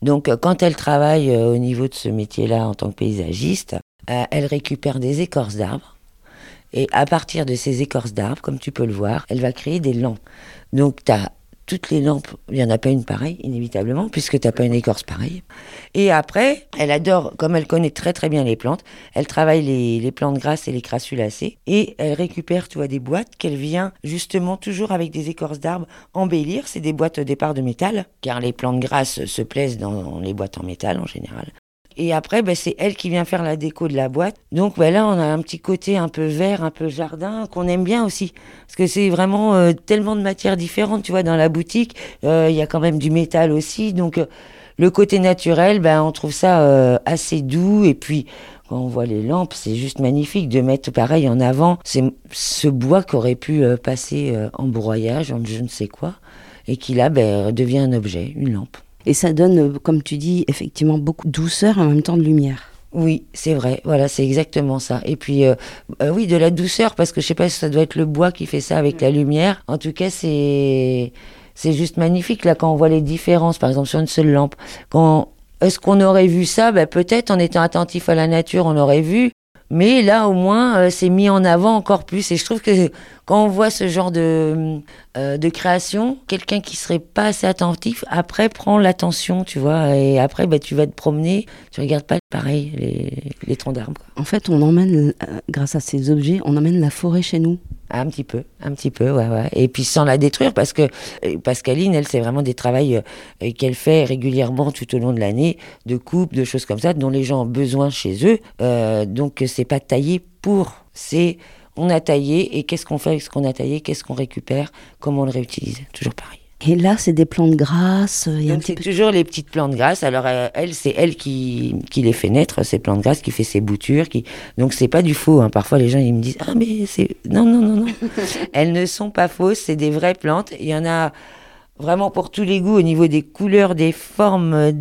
[SPEAKER 8] Donc quand elle travaille au niveau de ce métier-là en tant que paysagiste, elle récupère des écorces d'arbres. Et à partir de ces écorces d'arbres, comme tu peux le voir, elle va créer des lampes. Donc tu as toutes les lampes, il n'y en a pas une pareille, inévitablement, puisque tu n'as pas une écorce pareille. Et après, elle adore, comme elle connaît très très bien les plantes, elle travaille les plantes grasses et les crassulacées, et elle récupère, tu vois, des boîtes qu'elle vient justement toujours avec des écorces d'arbres embellir. C'est des boîtes au départ de métal, car les plantes grasses se plaisent dans les boîtes en métal en général. Et après, c'est elle qui vient faire la déco de la boîte. Donc là, on a un petit côté un peu vert, un peu jardin, qu'on aime bien aussi. Parce que c'est vraiment tellement de matières différentes, tu vois, dans la boutique. Il y a quand même du métal aussi. Donc, le côté naturel, on trouve ça assez doux. Et puis, quand on voit les lampes, c'est juste magnifique de mettre pareil en avant. C'est ce bois qui aurait pu passer en broyage, en je ne sais quoi. Et qui là, devient un objet, une lampe.
[SPEAKER 2] Et ça donne, comme tu dis, effectivement beaucoup de douceur et en même temps de lumière.
[SPEAKER 8] Oui, c'est vrai, voilà, c'est exactement ça. Et puis, oui, de la douceur, parce que je sais pas si ça doit être le bois qui fait ça avec la lumière. En tout cas, c'est juste magnifique, là, quand on voit les différences, par exemple, sur une seule lampe. Est-ce qu'on aurait vu ça ? Peut-être, en étant attentif à la nature, on aurait vu. Mais là, au moins, c'est mis en avant encore plus. Et je trouve que quand on voit ce genre de création, quelqu'un qui serait pas assez attentif, après, prend l'attention, tu vois. Et après, tu vas te promener, tu regardes pas, pareil, les troncs d'arbres.
[SPEAKER 2] En fait, on emmène, grâce à ces objets, on emmène la forêt chez nous.
[SPEAKER 8] Un petit peu, ouais. Et puis sans la détruire, parce que Pascaline, elle, c'est vraiment des travails qu'elle fait régulièrement tout au long de l'année, de coupe, de choses comme ça, dont les gens ont besoin chez eux. Donc c'est pas taillé pour, c'est on a taillé et qu'est-ce qu'on fait avec ce qu'on a taillé, qu'est-ce qu'on récupère, comment on le réutilise, toujours pareil.
[SPEAKER 2] Et là, c'est des plantes grasses.
[SPEAKER 8] Donc c'est toujours les petites plantes grasses. Alors c'est elle qui les fait naître, ces plantes grasses, qui fait ses boutures. Donc c'est pas du faux. Parfois les gens ils me disent mais c'est non. Elles ne sont pas fausses, c'est des vraies plantes. Il y en a vraiment pour tous les goûts au niveau des couleurs, des formes,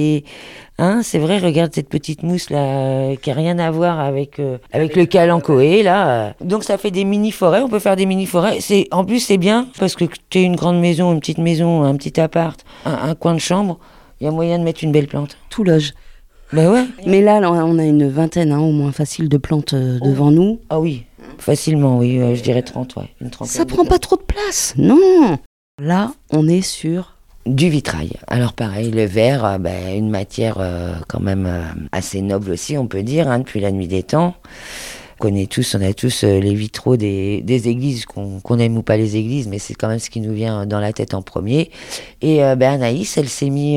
[SPEAKER 8] c'est vrai, regarde cette petite mousse là qui a rien à voir avec le calanchoé là. Donc ça fait des mini-forêts, on peut faire des mini-forêts. En plus c'est bien parce que tu as une grande maison, une petite maison, un petit appart, un coin de chambre, il y a moyen de mettre une belle plante.
[SPEAKER 2] Tout loge.
[SPEAKER 8] Ouais.
[SPEAKER 2] Mais là, on a une vingtaine, au moins facile, de plantes devant nous.
[SPEAKER 8] Ah oui, facilement, oui, je dirais 30, ouais. Une trentaine.
[SPEAKER 2] Ça prend pas trop de place, non. Là, on est sur
[SPEAKER 8] du vitrail. Alors pareil, le verre, une matière quand même assez noble aussi, on peut dire, depuis la nuit des temps. On a tous les vitraux des églises, qu'on aime ou pas les églises, mais c'est quand même ce qui nous vient dans la tête en premier. Et Anaïs, elle s'est mis,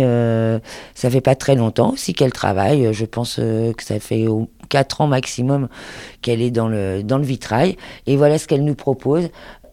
[SPEAKER 8] ça fait pas très longtemps aussi qu'elle travaille, je pense que ça fait 4 ans maximum qu'elle est dans le vitrail. Et voilà ce qu'elle nous propose,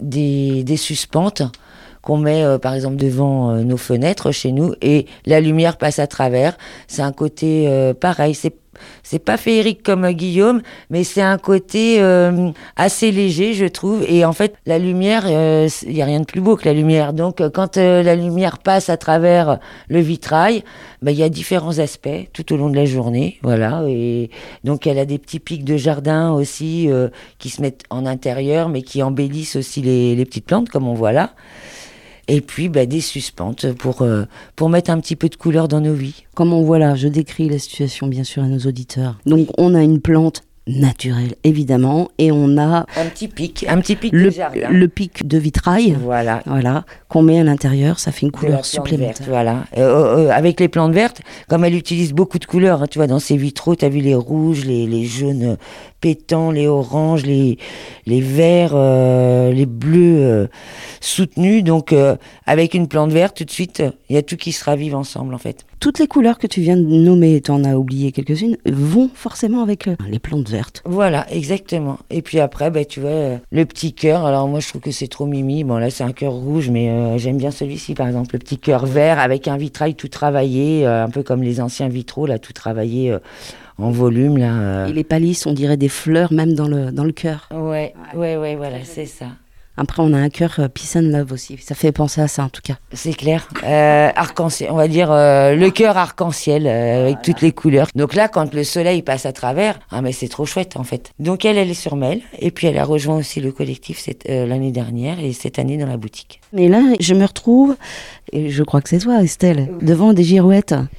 [SPEAKER 8] des suspentes qu'on met par exemple devant nos fenêtres chez nous et la lumière passe à travers. C'est un côté pareil, c'est pas féerique comme Guillaume, mais c'est un côté assez léger, je trouve. Et en fait, la lumière, il y a rien de plus beau que la lumière. Donc quand la lumière passe à travers le vitrail, il y a différents aspects tout au long de la journée, voilà. Et donc elle a des petits pics de jardin aussi qui se mettent en intérieur, mais qui embellissent aussi les petites plantes, comme on voit là. Et puis des suspentes pour mettre un petit peu de couleur dans nos vies.
[SPEAKER 2] Comme on voit là, je décris la situation bien sûr à nos auditeurs. Donc on a une plante naturelle évidemment et on a
[SPEAKER 8] un petit pic de jardin.
[SPEAKER 2] Le pic de vitrail,
[SPEAKER 8] voilà,
[SPEAKER 2] qu'on met à l'intérieur, ça fait une couleur supplémentaire.
[SPEAKER 8] Verte, voilà. Avec les plantes vertes, comme elle utilise beaucoup de couleurs, tu vois, dans ses vitraux, tu as vu les rouges, les jaunes pétants, les oranges, les verts, les bleus soutenus. Donc avec une plante verte, tout de suite, il y a tout qui se ravive ensemble en fait.
[SPEAKER 2] Toutes les couleurs que tu viens de nommer, tu en as oublié quelques-unes, vont forcément avec les plantes vertes.
[SPEAKER 8] Voilà, exactement. Et puis après, tu vois, le petit cœur. Alors moi, je trouve que c'est trop mimi. Bon, là, c'est un cœur rouge, mais j'aime bien celui-ci, par exemple. Le petit cœur vert avec un vitrail tout travaillé, un peu comme les anciens vitraux, là, tout travaillé en volume, là.
[SPEAKER 2] Et les palisses, on dirait des fleurs, même dans le cœur.
[SPEAKER 8] Ouais, voilà, c'est ça.
[SPEAKER 2] Après, on a un cœur Peace and Love aussi. Ça fait penser à ça, en tout cas.
[SPEAKER 8] C'est clair. Arc-en-ciel, on va dire le cœur arc-en-ciel avec toutes les couleurs. Donc là, quand le soleil passe à travers, mais c'est trop chouette, en fait. Donc elle est sur Mel. Et puis, elle a rejoint aussi le collectif l'année dernière et cette année dans la boutique.
[SPEAKER 2] Mais là, je me retrouve, et je crois que c'est toi, Estelle, devant des girouettes.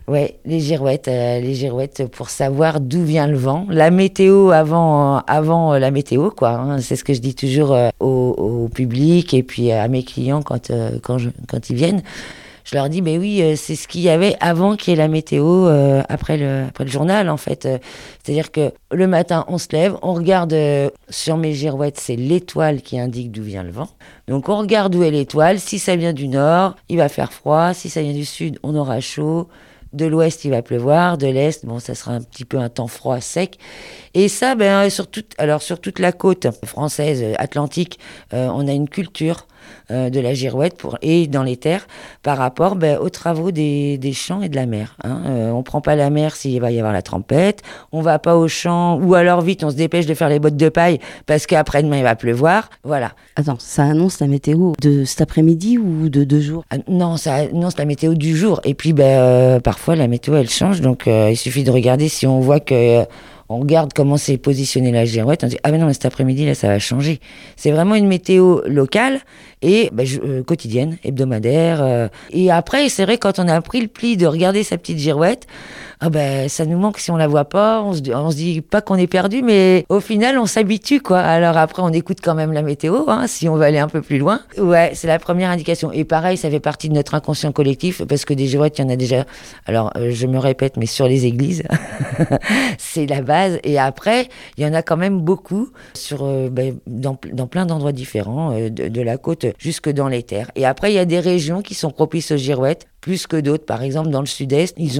[SPEAKER 8] Ouais, les girouettes pour savoir d'où vient le vent. La météo avant la météo, quoi. Hein. C'est ce que je dis toujours au public et puis à mes clients quand ils viennent. Je leur dis, mais oui, c'est ce qu'il y avait avant qu'il y ait la météo, après le journal, en fait. C'est-à-dire que le matin, on se lève, on regarde sur mes girouettes, c'est l'étoile qui indique d'où vient le vent. Donc, on regarde où est l'étoile. Si ça vient du nord, il va faire froid. Si ça vient du sud, on aura chaud. De l'ouest, il va pleuvoir. De l'est, bon, ça sera un petit peu un temps froid, sec. Et ça, sur toute la côte française, atlantique, on a une culture de la girouette et dans les terres par rapport aux travaux des champs et de la mer. Hein. On prend pas la mer s'il va y avoir la tempête. On va pas au champ ou alors vite, on se dépêche de faire les bottes de paille parce qu'après-demain, il va pleuvoir. Voilà.
[SPEAKER 2] Attends, ça annonce la météo de cet après-midi ou de 2 jours ?
[SPEAKER 8] Non, ça annonce la météo du jour. Et puis, parfois, la météo, elle change. Donc, il suffit de regarder si on voit que... on regarde comment s'est positionnée la girouette, on dit « Ah mais non, mais cet après-midi, là, ça va changer ». C'est vraiment une météo locale et quotidienne, hebdomadaire. Et après, c'est vrai, quand on a pris le pli de regarder sa petite girouette, ça nous manque si on la voit pas. On se dit pas qu'on est perdu, mais au final, on s'habitue, quoi. Alors après, on écoute quand même la météo, hein, si on veut aller un peu plus loin. Ouais, c'est la première indication. Et pareil, ça fait partie de notre inconscient collectif, parce que des girouettes, il y en a déjà... Alors, je me répète, mais sur les églises, c'est la base. Et après, il y en a quand même beaucoup dans plein d'endroits différents, de la côte jusque dans les terres. Et après, il y a des régions qui sont propices aux girouettes, plus que d'autres. Par exemple, dans le sud-est, ils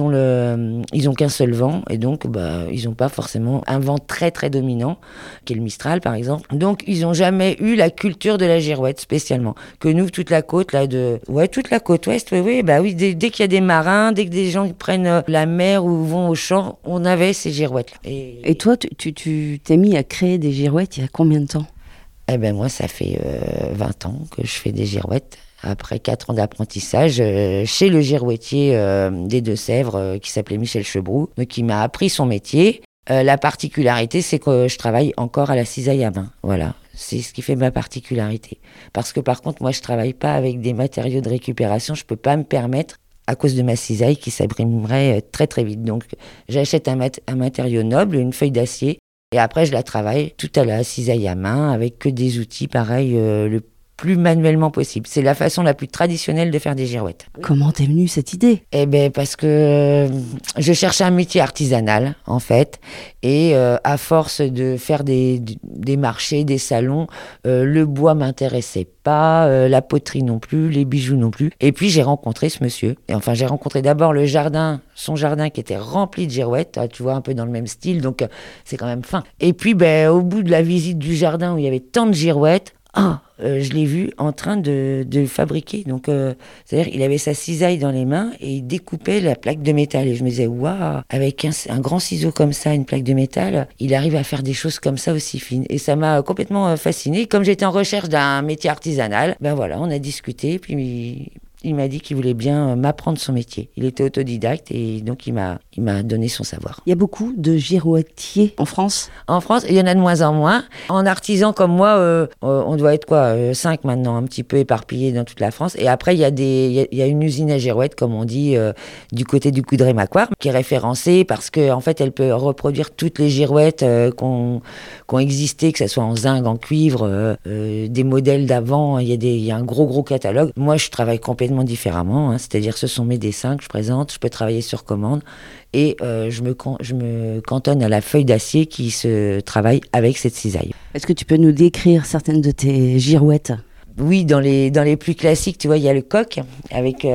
[SPEAKER 8] ont qu'un seul vent, et donc ils n'ont pas forcément un vent très très dominant, qui est le Mistral par exemple. Donc ils n'ont jamais eu la culture de la girouette spécialement. Que nous, toute la côte toute la côte ouest, oui, dès qu'il y a des marins, dès que des gens prennent la mer ou vont au champ, on avait ces girouettes-là.
[SPEAKER 2] Et toi, tu t'es mis à créer des girouettes il y a combien de temps ?
[SPEAKER 8] Moi, ça fait 20 ans que je fais des girouettes. Après 4 ans d'apprentissage chez le girouettier des Deux-Sèvres qui s'appelait Michel Chebroux, qui m'a appris son métier. La particularité, c'est que je travaille encore à la cisaille à main. Voilà, c'est ce qui fait ma particularité. Parce que par contre, moi, je travaille pas avec des matériaux de récupération. Je peux pas me permettre, à cause de ma cisaille qui s'abîmerait très très vite. Donc, j'achète un matériau noble, une feuille d'acier, et après, je la travaille tout à la cisaille à main avec que des outils pareils, le plus manuellement possible. C'est la façon la plus traditionnelle de faire des girouettes.
[SPEAKER 2] Comment t'es venue cette idée ?
[SPEAKER 8] Parce que je cherchais un métier artisanal, en fait, et à force de faire des marchés, des salons, le bois m'intéressait pas, la poterie non plus, les bijoux non plus. Et puis j'ai rencontré ce monsieur. Et enfin, j'ai rencontré d'abord son jardin qui était rempli de girouettes, tu vois, un peu dans le même style, donc c'est quand même fin. Et puis, au bout de la visite du jardin où il y avait tant de girouettes, je l'ai vu en train de fabriquer. Donc, c'est-à-dire, il avait sa cisaille dans les mains et il découpait la plaque de métal. Et je me disais, waouh, avec un grand ciseau comme ça, une plaque de métal, il arrive à faire des choses comme ça aussi fines. Et ça m'a complètement fascinée. Comme j'étais en recherche d'un métier artisanal, on a discuté. Puis il m'a dit qu'il voulait bien m'apprendre son métier. Il était autodidacte et donc il m'a donné son savoir.
[SPEAKER 2] Il y a beaucoup de girouettiers en France ?
[SPEAKER 8] En France, il y en a de moins en moins. En artisan comme moi, on doit être 5 maintenant, un petit peu éparpillés dans toute la France. Et après, il y a une usine à girouettes, comme on dit, du côté du Coudray-Macquart, qui est référencée parce que en fait, elle peut reproduire toutes les girouettes qui ont existé, que ce soit en zinc, en cuivre, des modèles d'avant. Il y a un gros catalogue. Moi, je travaille complètement différemment, hein, c'est-à-dire ce sont mes dessins que je présente, je peux travailler sur commande et je me cantonne à la feuille d'acier qui se travaille avec cette cisaille.
[SPEAKER 2] Est-ce que tu peux nous décrire certaines de tes girouettes ?
[SPEAKER 8] Oui, dans les plus classiques, tu vois, il y a le coq avec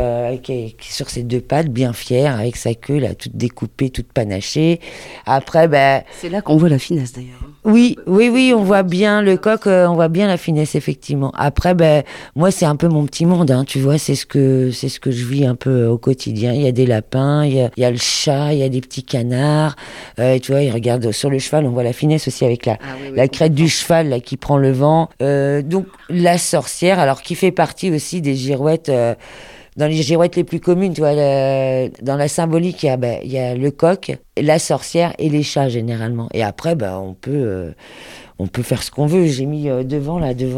[SPEAKER 8] sur ses 2 pattes, bien fier, avec sa queue là, toute découpée, toute panachée. Après,
[SPEAKER 2] c'est là qu'on voit la finesse d'ailleurs.
[SPEAKER 8] Oui, on voit bien le coq, on voit bien la finesse effectivement. Après, moi c'est un peu mon petit monde, hein, tu vois, c'est ce que je vis un peu au quotidien. Il y a des lapins, il y a le chat, il y a des petits canards. Tu vois, il regarde sur le cheval, on voit la finesse aussi avec la crête du cheval là qui prend le vent. Donc la sorcière, alors qui fait partie aussi des girouettes Dans les girouettes les plus communes, tu vois, dans la symbolique, il y a le coq, la sorcière et les chats généralement. Et après, on peut faire ce qu'on veut. J'ai mis devant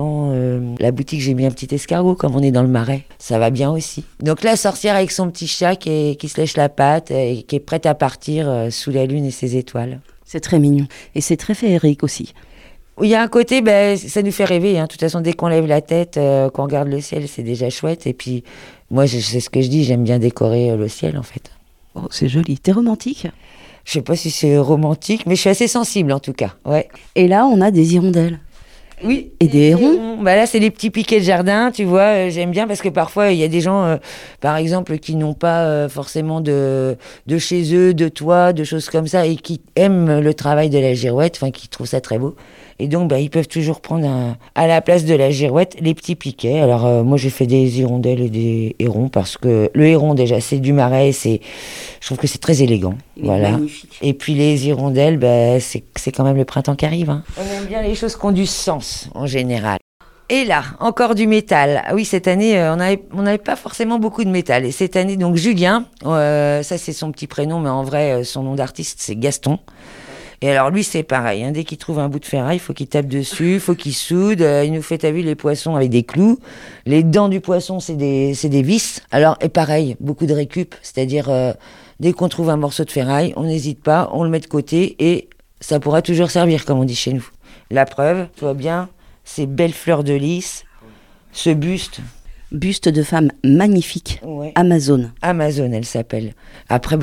[SPEAKER 8] la boutique, j'ai mis un petit escargot, comme on est dans le Marais. Ça va bien aussi. Donc la sorcière avec son petit chat qui se lèche la patte et qui est prête à partir sous la lune et ses étoiles.
[SPEAKER 2] C'est très mignon. Et c'est très féerique aussi.
[SPEAKER 8] Il y a un côté, ça nous fait rêver. Hein. De toute façon, dès qu'on lève la tête, qu'on regarde le ciel, c'est déjà chouette. Et puis, moi, c'est ce que je dis, j'aime bien décorer le ciel, en fait.
[SPEAKER 2] Oh, c'est joli. T'es romantique ?
[SPEAKER 8] Je sais pas si c'est romantique, mais je suis assez sensible, en tout cas. Ouais.
[SPEAKER 2] Et là, on a des hirondelles.
[SPEAKER 8] Oui.
[SPEAKER 2] Et des hérons.
[SPEAKER 8] Là, c'est les petits piquets de jardin, tu vois. J'aime bien parce que parfois, il y a des gens, par exemple, qui n'ont pas forcément de chez eux, de toit, de choses comme ça, et qui aiment le travail de la girouette, qui trouvent ça très beau. Et donc, ils peuvent toujours prendre à la place de la girouette les petits piquets. Alors, moi, j'ai fait des hirondelles et des hérons parce que le héron, déjà, c'est du Marais. Je trouve que c'est très élégant.
[SPEAKER 2] Il est magnifique.
[SPEAKER 8] Et puis, les hirondelles, c'est quand même le printemps qui arrive. Hein. On aime bien les choses qui ont du sens, en général. Et là, encore du métal. Oui, cette année, on n'avait pas forcément beaucoup de métal. Et cette année, donc, Julien, ça, c'est son petit prénom, mais en vrai, son nom d'artiste, c'est Gaston. Et alors lui, c'est pareil, dès qu'il trouve un bout de ferraille, il faut qu'il tape dessus, il faut qu'il soude. Il nous fait, t'as vu, les poissons avec des clous. Les dents du poisson, c'est des vis. Alors, et pareil, beaucoup de récup, c'est-à-dire, dès qu'on trouve un morceau de ferraille, on n'hésite pas, on le met de côté et ça pourra toujours servir, comme on dit chez nous. La preuve, tu vois bien, ces belles fleurs de lys, ce buste.
[SPEAKER 2] Buste de femme magnifique,
[SPEAKER 8] ouais.
[SPEAKER 2] Amazon,
[SPEAKER 8] elle s'appelle. Après,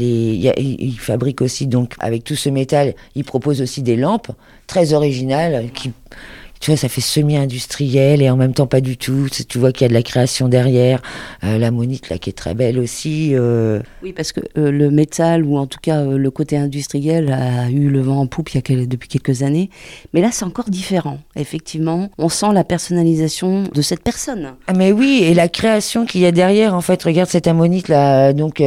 [SPEAKER 8] il fabrique aussi, donc, avec tout ce métal, il propose aussi des lampes très originales qui, tu vois, ça fait semi-industriel et en même temps pas du tout. Tu vois qu'il y a de la création derrière. La monite, là, qui est très belle aussi.
[SPEAKER 2] Oui, parce que le métal, ou en tout cas le côté industriel, a eu le vent en poupe depuis quelques années. Mais là, c'est encore différent. Effectivement, on sent la personnalisation de cette personne.
[SPEAKER 8] Ah mais oui, et la création qu'il y a derrière, en fait, regarde cette ammonite, là, donc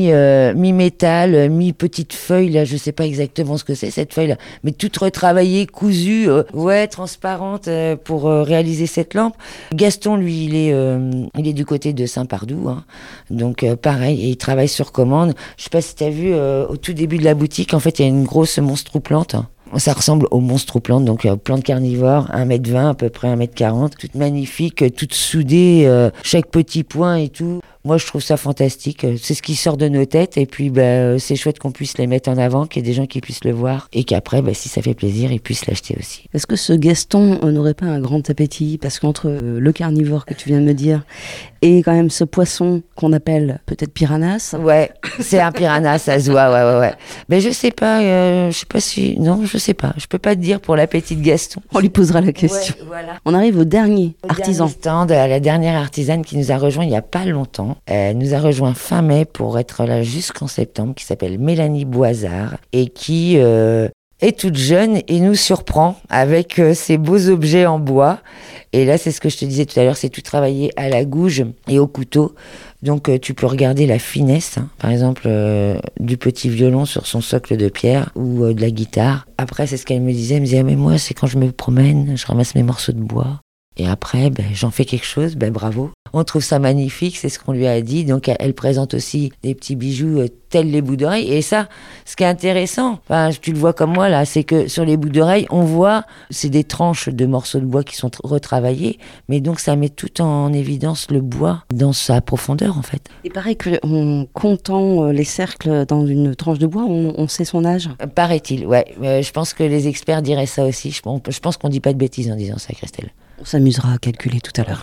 [SPEAKER 8] mi-métal, mi-petite feuille, là, je sais pas exactement ce que c'est, cette feuille-là, mais toute retravaillée, cousue, transparente, pour réaliser cette lampe. Gaston, lui, il est du côté de Saint-Pardoux, hein. Donc pareil, et il travaille sur commande. Je sais pas si tu as vu, au tout début de la boutique, en fait, il y a une grosse monstroplante. Ça ressemble aux monstrouplantes, donc plante carnivore, 1m20, à peu près 1m40, toute magnifique, toute soudée, chaque petit point et tout. Moi, je trouve ça fantastique. C'est ce qui sort de nos têtes. Et puis, c'est chouette qu'on puisse les mettre en avant, qu'il y ait des gens qui puissent le voir. Et qu'après, si ça fait plaisir, ils puissent l'acheter aussi.
[SPEAKER 2] Est-ce que ce Gaston n'aurait pas un grand appétit ? Parce qu'entre le carnivore que tu viens de me dire et quand même ce poisson qu'on appelle peut-être piranhas.
[SPEAKER 8] Ouais, c'est un piranha, ça se voit, ouais. Mais je sais pas si... Non, je sais pas. Je peux pas te dire pour l'appétit de Gaston.
[SPEAKER 2] On lui posera la question.
[SPEAKER 8] Ouais, voilà.
[SPEAKER 2] On arrive au dernier artisan.
[SPEAKER 8] Dernier stand, à la dernière artisane qui nous a rejoint il y a pas longtemps. Elle nous a rejoint fin mai pour être là jusqu'en septembre, qui s'appelle Mélanie Boisard et qui est toute jeune et nous surprend avec ses beaux objets en bois. Et là, c'est ce que je te disais tout à l'heure, c'est tout travaillé à la gouge et au couteau. Donc tu peux regarder la finesse, hein, par exemple du petit violon sur son socle de pierre ou de la guitare. Après, c'est ce qu'elle me disait, mais moi, c'est quand je me promène, je ramasse mes morceaux de bois. Et après, j'en fais quelque chose, bravo. On trouve ça magnifique, c'est ce qu'on lui a dit. Donc, elle présente aussi des petits bijoux tels les bouts d'oreilles. Et ça, ce qui est intéressant, tu le vois comme moi là, c'est que sur les bouts d'oreilles, on voit, c'est des tranches de morceaux de bois qui sont retravaillés. Mais donc, ça met tout en évidence le bois dans sa profondeur, en fait.
[SPEAKER 2] Il paraît qu'en comptant les cercles dans une tranche de bois, on sait son âge.
[SPEAKER 8] Paraît-il, ouais. Je pense que les experts diraient ça aussi. Je pense qu'on dit pas de bêtises en disant ça, Christelle.
[SPEAKER 2] On s'amusera à calculer tout à l'heure.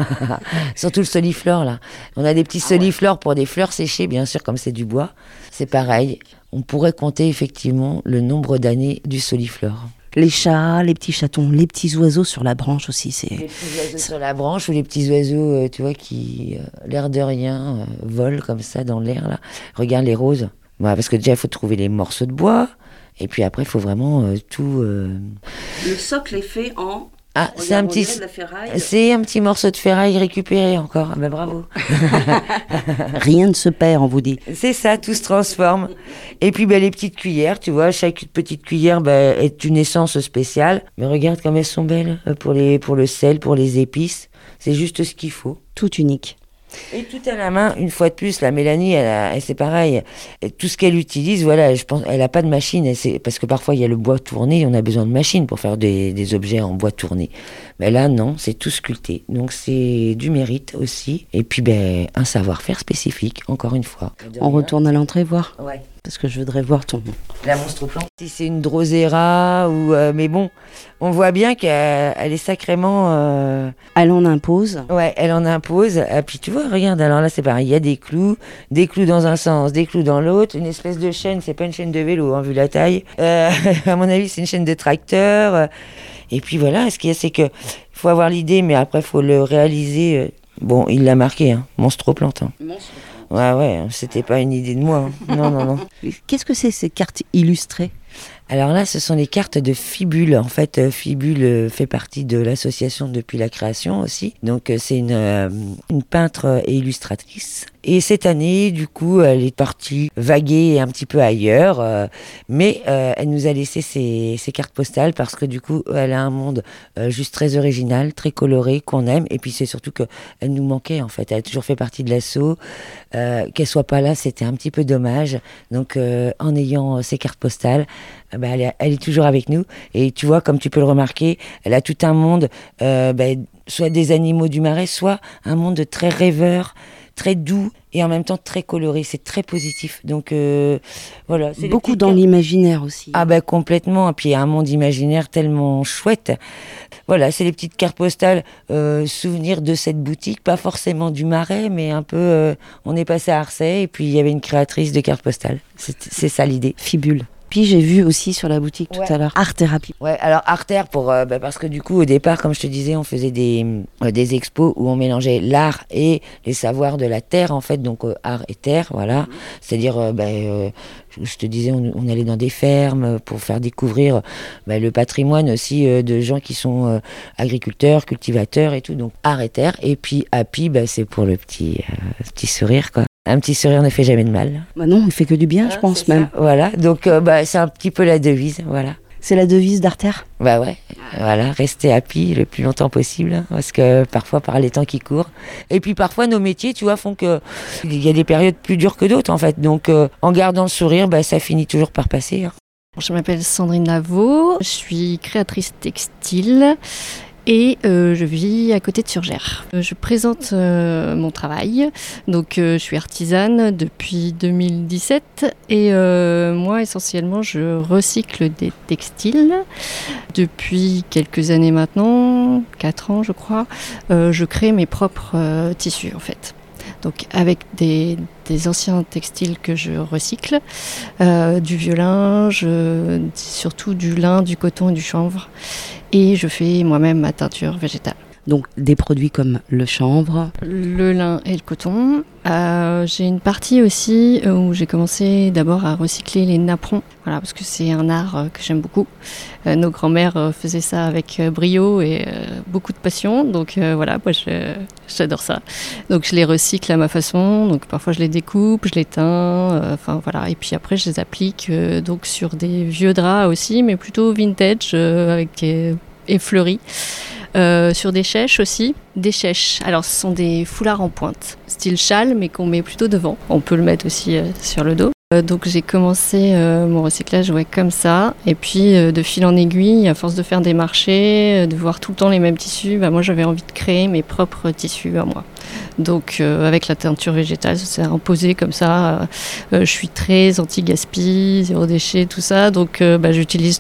[SPEAKER 8] Surtout le soliflore, là. On a des petits soliflores pour des fleurs séchées, bien sûr, comme c'est du bois. C'est pareil. On pourrait compter effectivement le nombre d'années du soliflore.
[SPEAKER 2] Les chats, les petits chatons, les petits oiseaux sur la branche aussi.
[SPEAKER 8] Les petits oiseaux sur la branche ou les petits oiseaux, tu vois, qui, l'air de rien, volent comme ça dans l'air, là. Regarde les roses. Parce que déjà, il faut trouver les morceaux de bois. Et puis après, il faut vraiment tout...
[SPEAKER 2] Le socle est fait en...
[SPEAKER 8] Ah, c'est un petit morceau de ferraille récupéré encore. Bravo.
[SPEAKER 2] Rien ne se perd, on vous dit.
[SPEAKER 8] C'est ça, tout se transforme. Et puis les petites cuillères, tu vois, chaque petite cuillère est une essence spéciale. Mais regarde comme elles sont belles pour le sel, pour les épices. C'est juste ce qu'il faut.
[SPEAKER 2] Tout unique.
[SPEAKER 8] Et tout à la main, une fois de plus, la Mélanie, elle c'est pareil. Et tout ce qu'elle utilise, voilà, je pense, elle a pas de machine. Parce que parfois, il y a le bois tourné, on a besoin de machines pour faire des objets en bois tourné. Mais là, non, c'est tout sculpté. Donc, c'est du mérite aussi. Et puis, un savoir-faire spécifique, encore une fois.
[SPEAKER 2] On retourne à l'entrée voir.
[SPEAKER 8] Ouais.
[SPEAKER 2] Parce que je voudrais voir
[SPEAKER 8] la monstre-plante. Si c'est une drosera ou... mais bon, on voit bien qu'elle est sacrément...
[SPEAKER 2] Elle en impose.
[SPEAKER 8] Ouais, elle en impose. Et puis tu vois, regarde, alors là c'est pareil, il y a des clous dans un sens, des clous dans l'autre, une espèce de chaîne, c'est pas une chaîne de vélo, vu la taille. À mon avis, c'est une chaîne de tracteur. Et puis voilà, ce qu'il y a, c'est que faut avoir l'idée, mais après, faut le réaliser. Bon, il l'a marqué, monstre-plante. Ouais, c'était pas une idée de moi. Non.
[SPEAKER 2] Qu'est-ce que c'est ces cartes illustrées ?
[SPEAKER 8] Alors là, ce sont les cartes de Fibule. En fait, Fibule fait partie de l'association depuis la création aussi. Donc, c'est une peintre et illustratrice. Et cette année, du coup, elle est partie vaguer un petit peu ailleurs. Mais elle nous a laissé ses cartes postales parce que du coup, elle a un monde juste très original, très coloré, qu'on aime. Et puis, c'est surtout qu'elle nous manquait, en fait. Elle a toujours fait partie de l'asso. Qu'elle soit pas là, c'était un petit peu dommage. Donc, en ayant ces cartes postales, elle est toujours avec nous. Et tu vois, comme tu peux le remarquer, elle a tout un monde, soit des animaux du Marais, soit un monde très rêveur, très doux et en même temps très coloré. C'est très positif. Donc voilà. C'est
[SPEAKER 2] beaucoup dans l'imaginaire aussi.
[SPEAKER 8] Ah complètement. Et puis il y a un monde imaginaire tellement chouette. Voilà, c'est les petites cartes postales, souvenirs de cette boutique, pas forcément du Marais, mais un peu. On est passé à Arcey et puis il y avait une créatrice de cartes postales. C'est ça l'idée.
[SPEAKER 2] Fibule. Puis j'ai vu aussi sur la boutique tout à l'heure, Art Thérapie.
[SPEAKER 8] Ouais, alors Art Thère parce que du coup au départ, comme je te disais, on faisait des expos où on mélangeait l'art et les savoirs de la terre en fait, donc art et terre, voilà. C'est-à-dire, je te disais, on allait dans des fermes pour faire découvrir le patrimoine aussi de gens qui sont agriculteurs, cultivateurs et tout, donc art et terre. Et puis Happy, c'est pour le petit sourire quoi. Un petit sourire ne fait jamais de mal.
[SPEAKER 2] Non, il fait que du bien, je pense même.
[SPEAKER 8] Voilà, donc c'est un petit peu la devise, voilà.
[SPEAKER 2] C'est la devise d'Arter ?
[SPEAKER 8] Ouais, voilà, rester happy le plus longtemps possible, parce que parfois par les temps qui courent. Et puis parfois nos métiers, tu vois, font que il y a des périodes plus dures que d'autres en fait. Donc en gardant le sourire, ça finit toujours par passer.
[SPEAKER 9] Je m'appelle Sandrine Lavaux, je suis créatrice textile. Et je vis à côté de Surgères. Je présente mon travail. Donc je suis artisane depuis 2017 et moi essentiellement je recycle des textiles. Depuis quelques années maintenant, 4 ans je crois, je crée mes propres tissus en fait. Donc avec des anciens textiles que je recycle, du vieux linge, surtout du lin, du coton et du chanvre. Et je fais moi-même ma teinture végétale.
[SPEAKER 2] Donc des produits comme le chanvre,
[SPEAKER 9] le lin et le coton. J'ai une partie aussi où j'ai commencé d'abord à recycler les napperons, voilà, parce que c'est un art que j'aime beaucoup. Nos grands-mères faisaient ça avec brio et beaucoup de passion, donc voilà, moi j'adore ça. Donc je les recycle à ma façon, donc parfois je les découpe, je les teins, voilà. Et puis après je les applique donc sur des vieux draps aussi, mais plutôt vintage avec effleuris. Sur des chèches aussi. Des chèches, alors ce sont des foulards en pointe, style châle, mais qu'on met plutôt devant. On peut le mettre aussi sur le dos. Donc j'ai commencé mon recyclage comme ça. Et puis de fil en aiguille, à force de faire des marchés, de voir tout le temps les mêmes tissus, moi j'avais envie de créer mes propres tissus à moi. Donc avec la teinture végétale, ça s'est imposé comme ça. Je suis très anti-gaspi, zéro déchet, tout ça. Donc j'utilise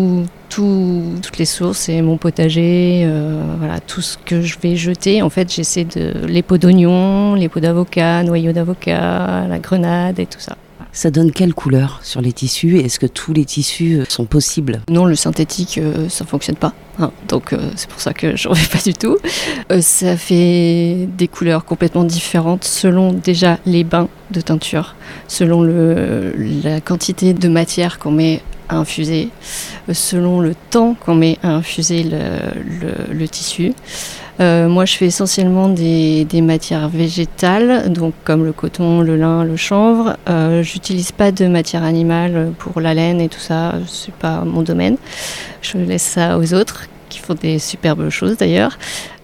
[SPEAKER 9] toutes les sources et mon potager, voilà, tout ce que je vais jeter. En fait, j'essaie les pots d'oignon, les pots d'avocat, noyaux d'avocat, la grenade et tout ça.
[SPEAKER 2] Ça donne quelle couleur sur les tissus ? Est-ce que tous les tissus sont possibles ?
[SPEAKER 9] Non, le synthétique, ça ne fonctionne pas. Donc c'est pour ça que je n'en fais pas du tout. Ça fait des couleurs complètement différentes selon déjà les bains de teinture, selon la quantité de matière qu'on met à infuser, selon le temps qu'on met à infuser le tissu. Moi, je fais essentiellement des matières végétales, donc comme le coton, le lin, le chanvre. J'utilise pas de matière animale pour la laine et tout ça, c'est pas mon domaine. Je laisse ça aux autres, qui font des superbes choses d'ailleurs.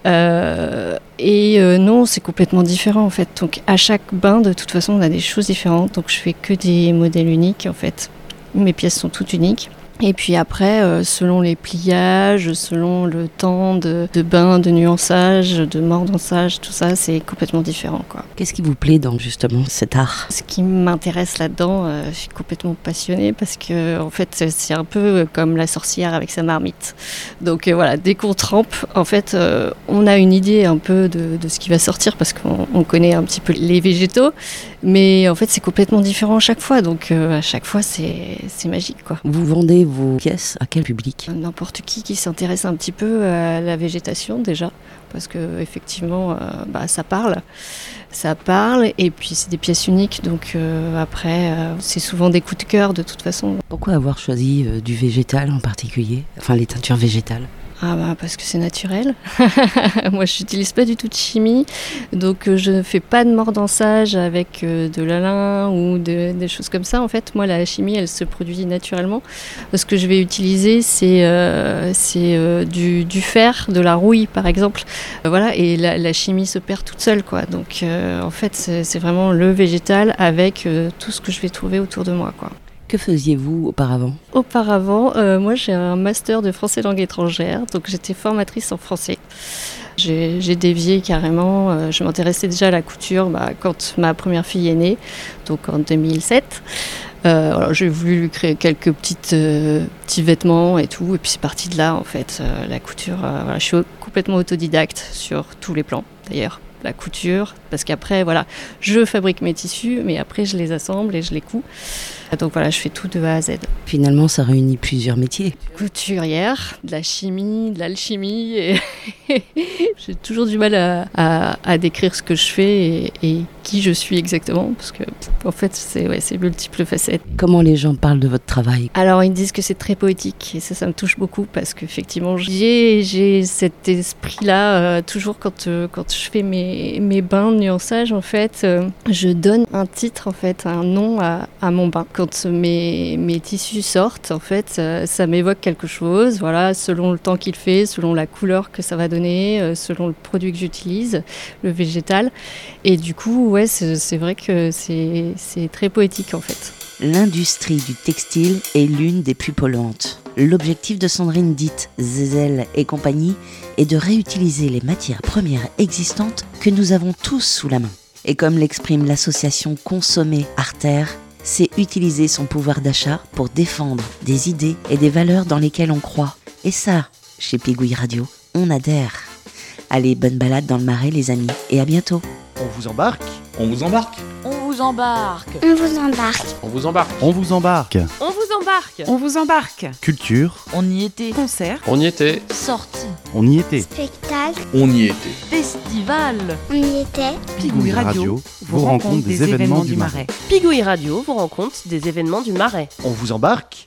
[SPEAKER 9] Non, c'est complètement différent en fait. Donc à chaque bain, de toute façon, on a des choses différentes. Donc je fais que des modèles uniques en fait. Mes pièces sont toutes uniques. Et puis après, selon les pliages, selon le temps de bain, de nuançage, de mordançage, tout ça, c'est complètement différent, quoi.
[SPEAKER 2] Qu'est-ce qui vous plaît dans justement cet art ?
[SPEAKER 9] Ce qui m'intéresse là-dedans, je suis complètement passionnée parce que en fait, c'est un peu comme la sorcière avec sa marmite. Donc voilà, dès qu'on trempe, en fait, on a une idée un peu de ce qui va sortir parce qu'on connaît un petit peu les végétaux, mais en fait, c'est complètement différent à chaque fois. Donc à chaque fois, c'est magique, quoi.
[SPEAKER 2] Vous vendez vos pièces à quel public ?
[SPEAKER 9] N'importe qui s'intéresse un petit peu à la végétation déjà, parce que effectivement, ça parle, et puis c'est des pièces uniques, donc après, c'est souvent des coups de cœur de toute façon.
[SPEAKER 2] Pourquoi avoir choisi du végétal en particulier, enfin les teintures végétales ?
[SPEAKER 9] Parce que c'est naturel. Moi, je n'utilise pas du tout de chimie, donc je ne fais pas de mordançage avec de l'alun ou des choses comme ça. En fait, moi, la chimie, elle se produit naturellement. Ce que je vais utiliser, c'est du fer, de la rouille, par exemple. Voilà, et la chimie se perd toute seule, quoi. Donc, en fait, c'est vraiment le végétal avec tout ce que je vais trouver autour de moi, quoi.
[SPEAKER 2] Que faisiez-vous auparavant ?
[SPEAKER 9] Auparavant, moi j'ai un master de français langue étrangère, donc j'étais formatrice en français. J'ai dévié carrément, je m'intéressais déjà à la couture quand ma première fille est née, donc en 2007. Alors j'ai voulu lui créer quelques petits vêtements et tout, et puis c'est parti de là en fait, la couture. Je suis complètement autodidacte sur tous les plans d'ailleurs. La couture, parce qu'après, voilà, je fabrique mes tissus, mais après, je les assemble et je les couds. Donc voilà, je fais tout de A à Z.
[SPEAKER 2] Finalement, ça réunit plusieurs métiers.
[SPEAKER 9] Couturière, de la chimie, de l'alchimie, et j'ai toujours du mal à décrire ce que je fais et qui je suis exactement, parce que en fait, c'est multiples facettes.
[SPEAKER 2] Comment les gens parlent de votre travail ?
[SPEAKER 9] Alors, ils disent que c'est très poétique, et ça me touche beaucoup, parce qu'effectivement, j'ai cet esprit-là, toujours quand je fais mes bains de nuançage, en fait, je donne un titre, en fait, un nom à mon bain. Quand mes tissus sortent, en fait, ça m'évoque quelque chose, voilà, selon le temps qu'il fait, selon la couleur que ça va donner, selon le produit que j'utilise, le végétal. Et du coup, ouais, c'est vrai que c'est très poétique, en fait.
[SPEAKER 7] L'industrie du textile est l'une des plus polluantes. L'objectif de Sandrine dite Zezel et compagnie est de réutiliser les matières premières existantes que nous avons tous sous la main. Et comme l'exprime l'association Consommer Artère, c'est utiliser son pouvoir d'achat pour défendre des idées et des valeurs dans lesquelles on croit. Et ça, chez Pigouille Radio, on adhère. Allez, bonne balade dans le Marais les amis, et à bientôt.
[SPEAKER 1] On vous embarque ?
[SPEAKER 5] On vous embarque.
[SPEAKER 3] On vous embarque.
[SPEAKER 4] On vous embarque.
[SPEAKER 5] On vous embarque.
[SPEAKER 1] On vous embarque.
[SPEAKER 6] On vous embarque.
[SPEAKER 5] On vous embarque.
[SPEAKER 1] Culture,
[SPEAKER 5] On y était. Concert.
[SPEAKER 6] On y était.
[SPEAKER 3] Sortie.
[SPEAKER 1] on y était.
[SPEAKER 4] Spectacle.
[SPEAKER 5] On y était.
[SPEAKER 3] Festival.
[SPEAKER 4] On y était.
[SPEAKER 5] Pigouille Radio vous rencontre des événements du Marais.
[SPEAKER 6] Pigouille Radio vous rencontre des événements du Marais.
[SPEAKER 1] On vous embarque ?